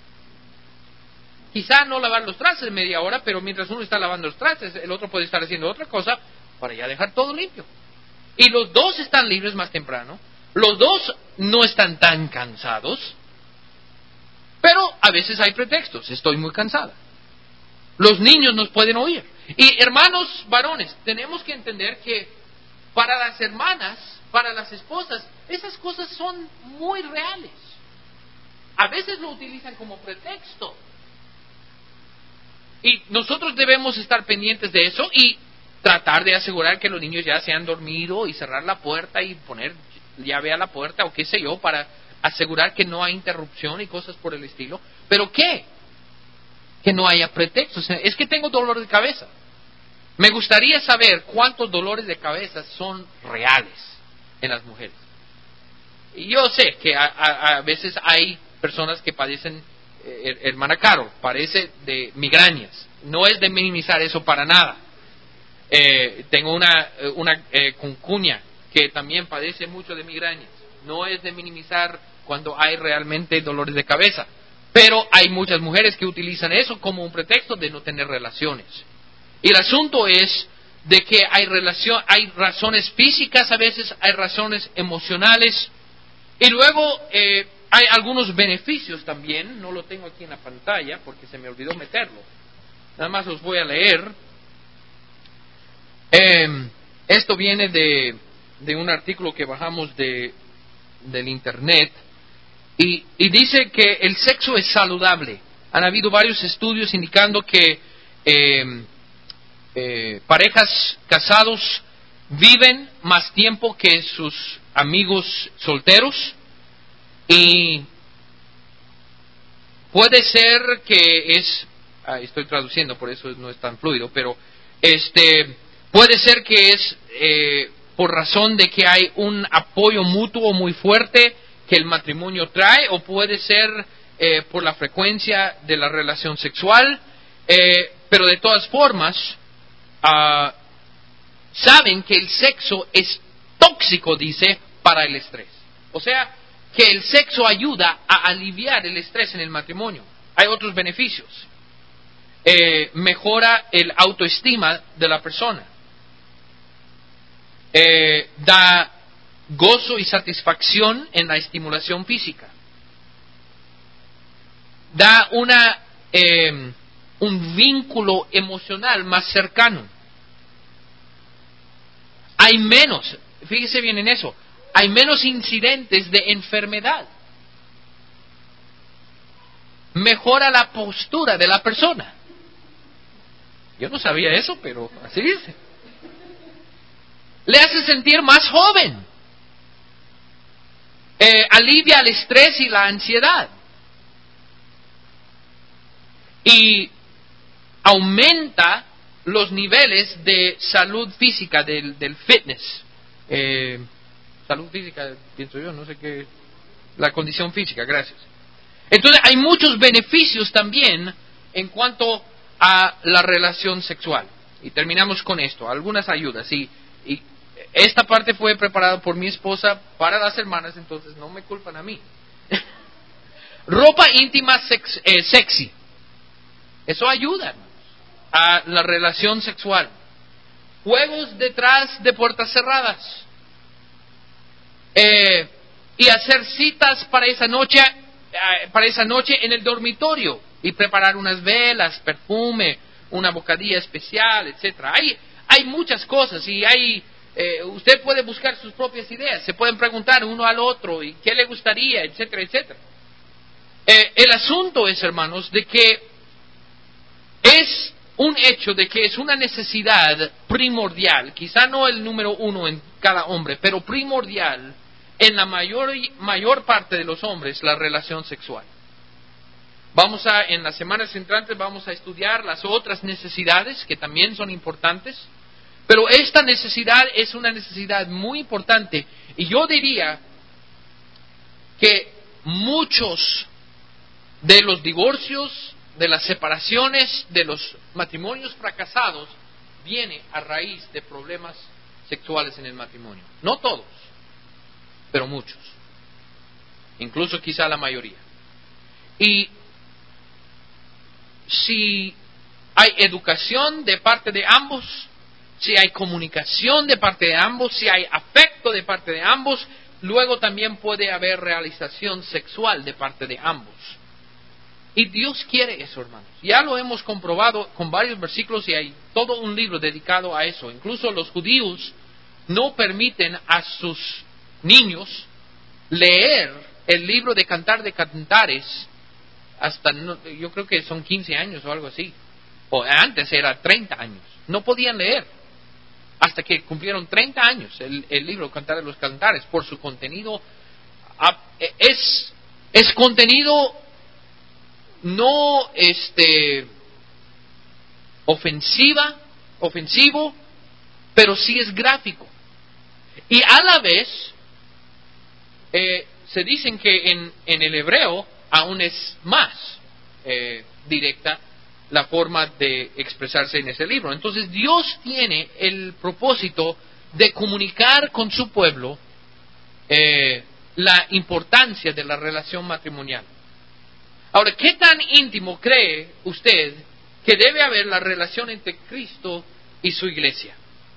Quizá no lavar los trastes en media hora, pero mientras uno está lavando los trastes, el otro puede estar haciendo otra cosa para ya dejar todo limpio. Y los dos están libres más temprano. Los dos no están tan cansados. Pero a veces hay pretextos. Estoy muy cansada. Los niños nos pueden oír. Y hermanos varones, tenemos que entender que para las hermanas, para las esposas, esas cosas son muy reales. A veces lo utilizan como pretexto. Y nosotros debemos estar pendientes de eso y tratar de asegurar que los niños ya se han dormido y cerrar la puerta y poner llave a la puerta o qué sé yo, para asegurar que no hay interrupción y cosas por el estilo. ¿Pero qué? Que no haya pretextos. Es que tengo dolor de cabeza. Me gustaría saber cuántos dolores de cabeza son reales en las mujeres. Y yo sé que a veces hay personas que padecen, hermana Carol, padece de migrañas. No es de minimizar eso para nada. Tengo una concuña que también padece mucho de migrañas. No es de minimizar cuando hay realmente dolores de cabeza. Pero hay muchas mujeres que utilizan eso como un pretexto de no tener relaciones. Y el asunto es de que hay razones físicas, a veces hay razones emocionales, y luego hay algunos beneficios también. No lo tengo aquí en la pantalla porque se me olvidó meterlo. Nada más los voy a leer. Esto viene de un artículo que bajamos del internet, y dice que el sexo es saludable. Han habido varios estudios indicando que parejas casados viven más tiempo que sus amigos solteros, y puede ser que estoy traduciendo, por eso no es tan fluido, pero puede ser que es por razón de que hay un apoyo mutuo muy fuerte que el matrimonio trae, o puede ser por la frecuencia de la relación sexual, pero de todas formas saben que el sexo es tóxico, dice, para el estrés. O sea, que el sexo ayuda a aliviar el estrés en el matrimonio. Hay otros beneficios. Mejora el autoestima de la persona. Da gozo y satisfacción en la estimulación física. Da un vínculo emocional más cercano. Hay menos, fíjese bien en eso, hay menos incidentes de enfermedad. Mejora la postura de la persona. Yo no sabía eso, pero así dice. Le hace sentir más joven. Alivia el estrés y la ansiedad. Y aumenta los niveles de salud física, del fitness. Salud física, pienso yo, no sé qué. La condición física, gracias. Entonces hay muchos beneficios también en cuanto a la relación sexual. Y terminamos con esto, algunas ayudas. Y esta parte fue preparada por mi esposa para las hermanas, entonces no me culpan a mí. Ropa íntima sexy. Eso ayuda a la relación sexual. Juegos detrás de puertas cerradas. Y hacer citas para esa noche en el dormitorio, y preparar unas velas, perfume, una bocadilla especial, etcétera. Hay muchas cosas, y usted puede buscar sus propias ideas. Se pueden preguntar uno al otro y qué le gustaría, etcétera, etcétera. El asunto es, hermanos, de que es un hecho de que es una necesidad primordial, quizá no el número uno en cada hombre, pero primordial en la mayor parte de los hombres, la relación sexual. En las semanas entrantes vamos a estudiar las otras necesidades que también son importantes, pero esta necesidad es una necesidad muy importante, y yo diría que muchos de los divorcios, de las separaciones, de los matrimonios fracasados, viene a raíz de problemas sexuales en el matrimonio. No todos, pero muchos. incluso quizá la mayoría. Y si hay educación de parte de ambos, si hay comunicación de parte de ambos, si hay afecto de parte de ambos, luego también puede haber realización sexual de parte de ambos. Y Dios quiere eso, hermanos. Ya lo hemos comprobado con varios versículos y hay todo un libro dedicado a eso. Incluso los judíos no permiten a sus niños leer el libro de Cantar de Cantares hasta, yo creo que son 15 años o algo así. O antes era 30 años. No podían leer hasta que cumplieron 30 años el libro Cantar de los Cantares, por su contenido. Es contenido no ofensivo, pero sí es gráfico. Y a la vez se dicen que en el hebreo aún es más directa la forma de expresarse en ese libro. Entonces Dios tiene el propósito de comunicar con su pueblo la importancia de la relación matrimonial. Ahora, ¿qué tan íntimo cree usted que debe haber la relación entre Cristo y su iglesia?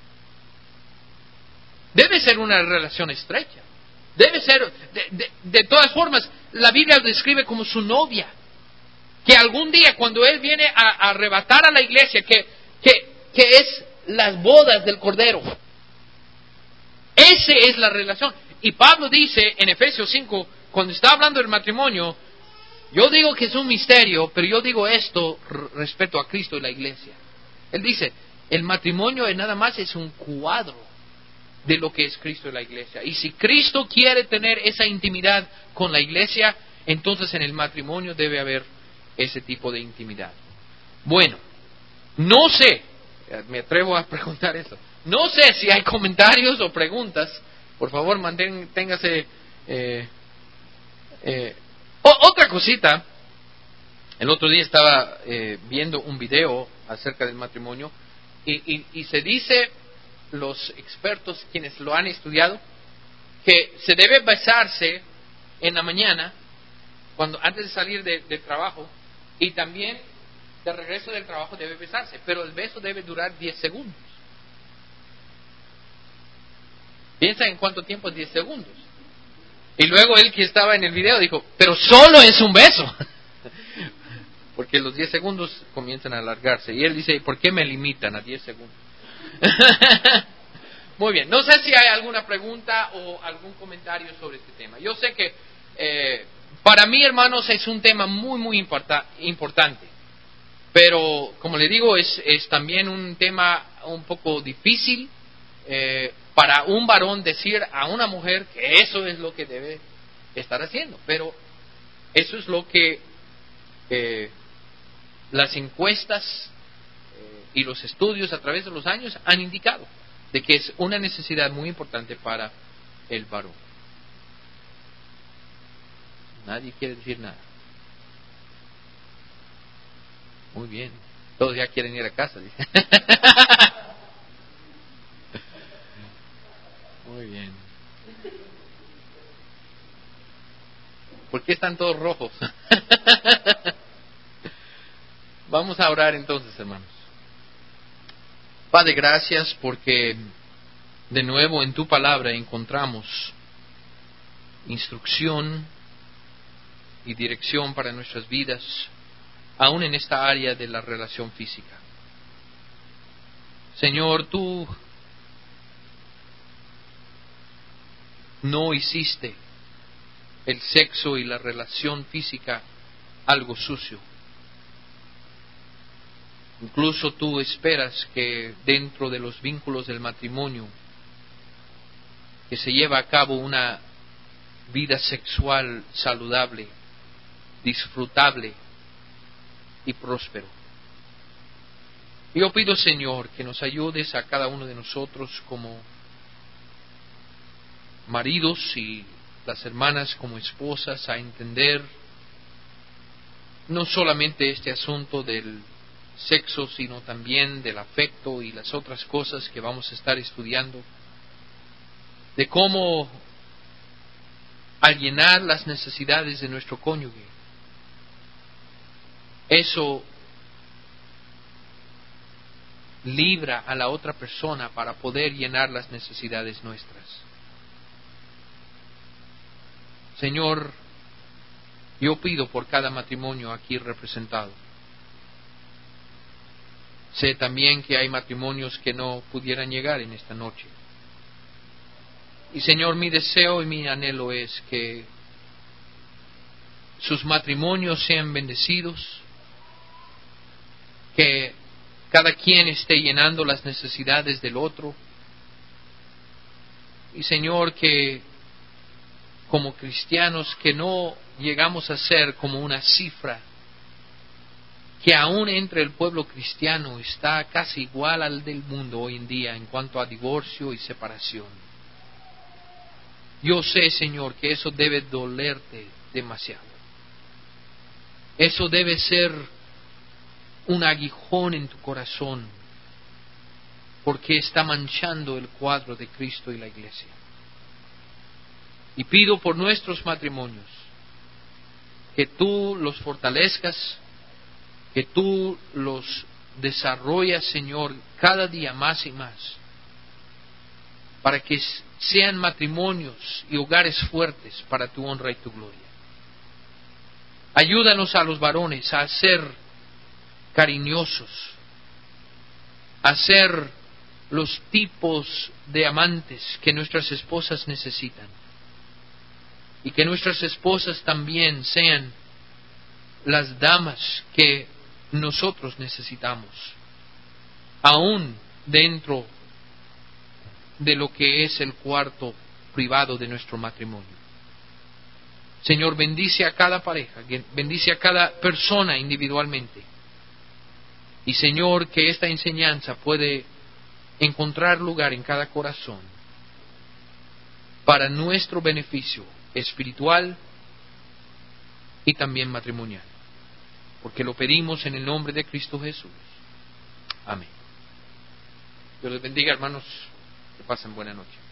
Debe ser una relación estrecha. Debe ser, de todas formas, la Biblia lo describe como su novia. Que algún día, cuando Él viene a arrebatar a la iglesia, que es las bodas del Cordero. Esa es la relación. Y Pablo dice en Efesios 5, cuando está hablando del matrimonio, yo digo que es un misterio, pero yo digo esto respecto a Cristo y la iglesia. Él dice, el matrimonio nada más es un cuadro de lo que es Cristo y la iglesia. Y si Cristo quiere tener esa intimidad con la iglesia, entonces en el matrimonio debe haber ese tipo de intimidad. Bueno, no sé, me atrevo a preguntar eso. No sé si hay comentarios o preguntas. Por favor, manténgase. Otra cosita, el otro día estaba viendo un video acerca del matrimonio y se dice, los expertos, quienes lo han estudiado, que se debe besarse en la mañana, antes de salir del trabajo, y también de regreso del trabajo debe besarse, pero el beso debe durar 10 segundos. Piensa en cuánto tiempo es 10 segundos. Y luego él que estaba en el video dijo, pero solo es un beso. Porque los 10 segundos comienzan a alargarse. Y él dice, ¿por qué me limitan a 10 segundos? Muy bien, no sé si hay alguna pregunta o algún comentario sobre este tema. Yo sé que para mí, hermanos, es un tema muy, muy importante. Pero, como le digo, es también un tema un poco difícil para un varón decir a una mujer que eso es lo que debe estar haciendo. Pero eso es lo que las encuestas y los estudios a través de los años han indicado, de que es una necesidad muy importante para el varón. Nadie quiere decir nada. Muy bien. Todos ya quieren ir a casa, dice. Muy bien. ¿Por qué están todos rojos? Vamos a orar entonces, hermanos. Padre, gracias porque de nuevo en tu palabra encontramos instrucción y dirección para nuestras vidas, aún en esta área de la relación física. Señor, tú no hiciste el sexo y la relación física algo sucio. Incluso tú esperas que dentro de los vínculos del matrimonio, que se lleva a cabo una vida sexual saludable, disfrutable y próspero. Yo pido, Señor, que nos ayudes a cada uno de nosotros como maridos y las hermanas como esposas a entender no solamente este asunto del sexo, sino también del afecto y las otras cosas que vamos a estar estudiando, de cómo al llenar las necesidades de nuestro cónyuge, eso libra a la otra persona para poder llenar las necesidades nuestras. Señor, yo pido por cada matrimonio aquí representado. Sé también que hay matrimonios que no pudieran llegar en esta noche. Y Señor, mi deseo y mi anhelo es que sus matrimonios sean bendecidos, que cada quien esté llenando las necesidades del otro. Y Señor, que como cristianos que no llegamos a ser como una cifra que aún entre el pueblo cristiano está casi igual al del mundo hoy en día en cuanto a divorcio y separación. Yo sé, Señor, que eso debe dolerte demasiado. Eso debe ser un aguijón en tu corazón, porque está manchando el cuadro de Cristo y la iglesia. Y pido por nuestros matrimonios que tú los fortalezcas, que tú los desarrollas, Señor, cada día más y más, para que sean matrimonios y hogares fuertes para tu honra y tu gloria. Ayúdanos a los varones a ser cariñosos, a ser los tipos de amantes que nuestras esposas necesitan, y que nuestras esposas también sean las damas que nosotros necesitamos, aún dentro de lo que es el cuarto privado de nuestro matrimonio. Señor, bendice a cada pareja, bendice a cada persona individualmente. Y Señor, que esta enseñanza puede encontrar lugar en cada corazón para nuestro beneficio espiritual y también matrimonial. Porque lo pedimos en el nombre de Cristo Jesús. Amén. Dios les bendiga, hermanos. Que pasen buena noche.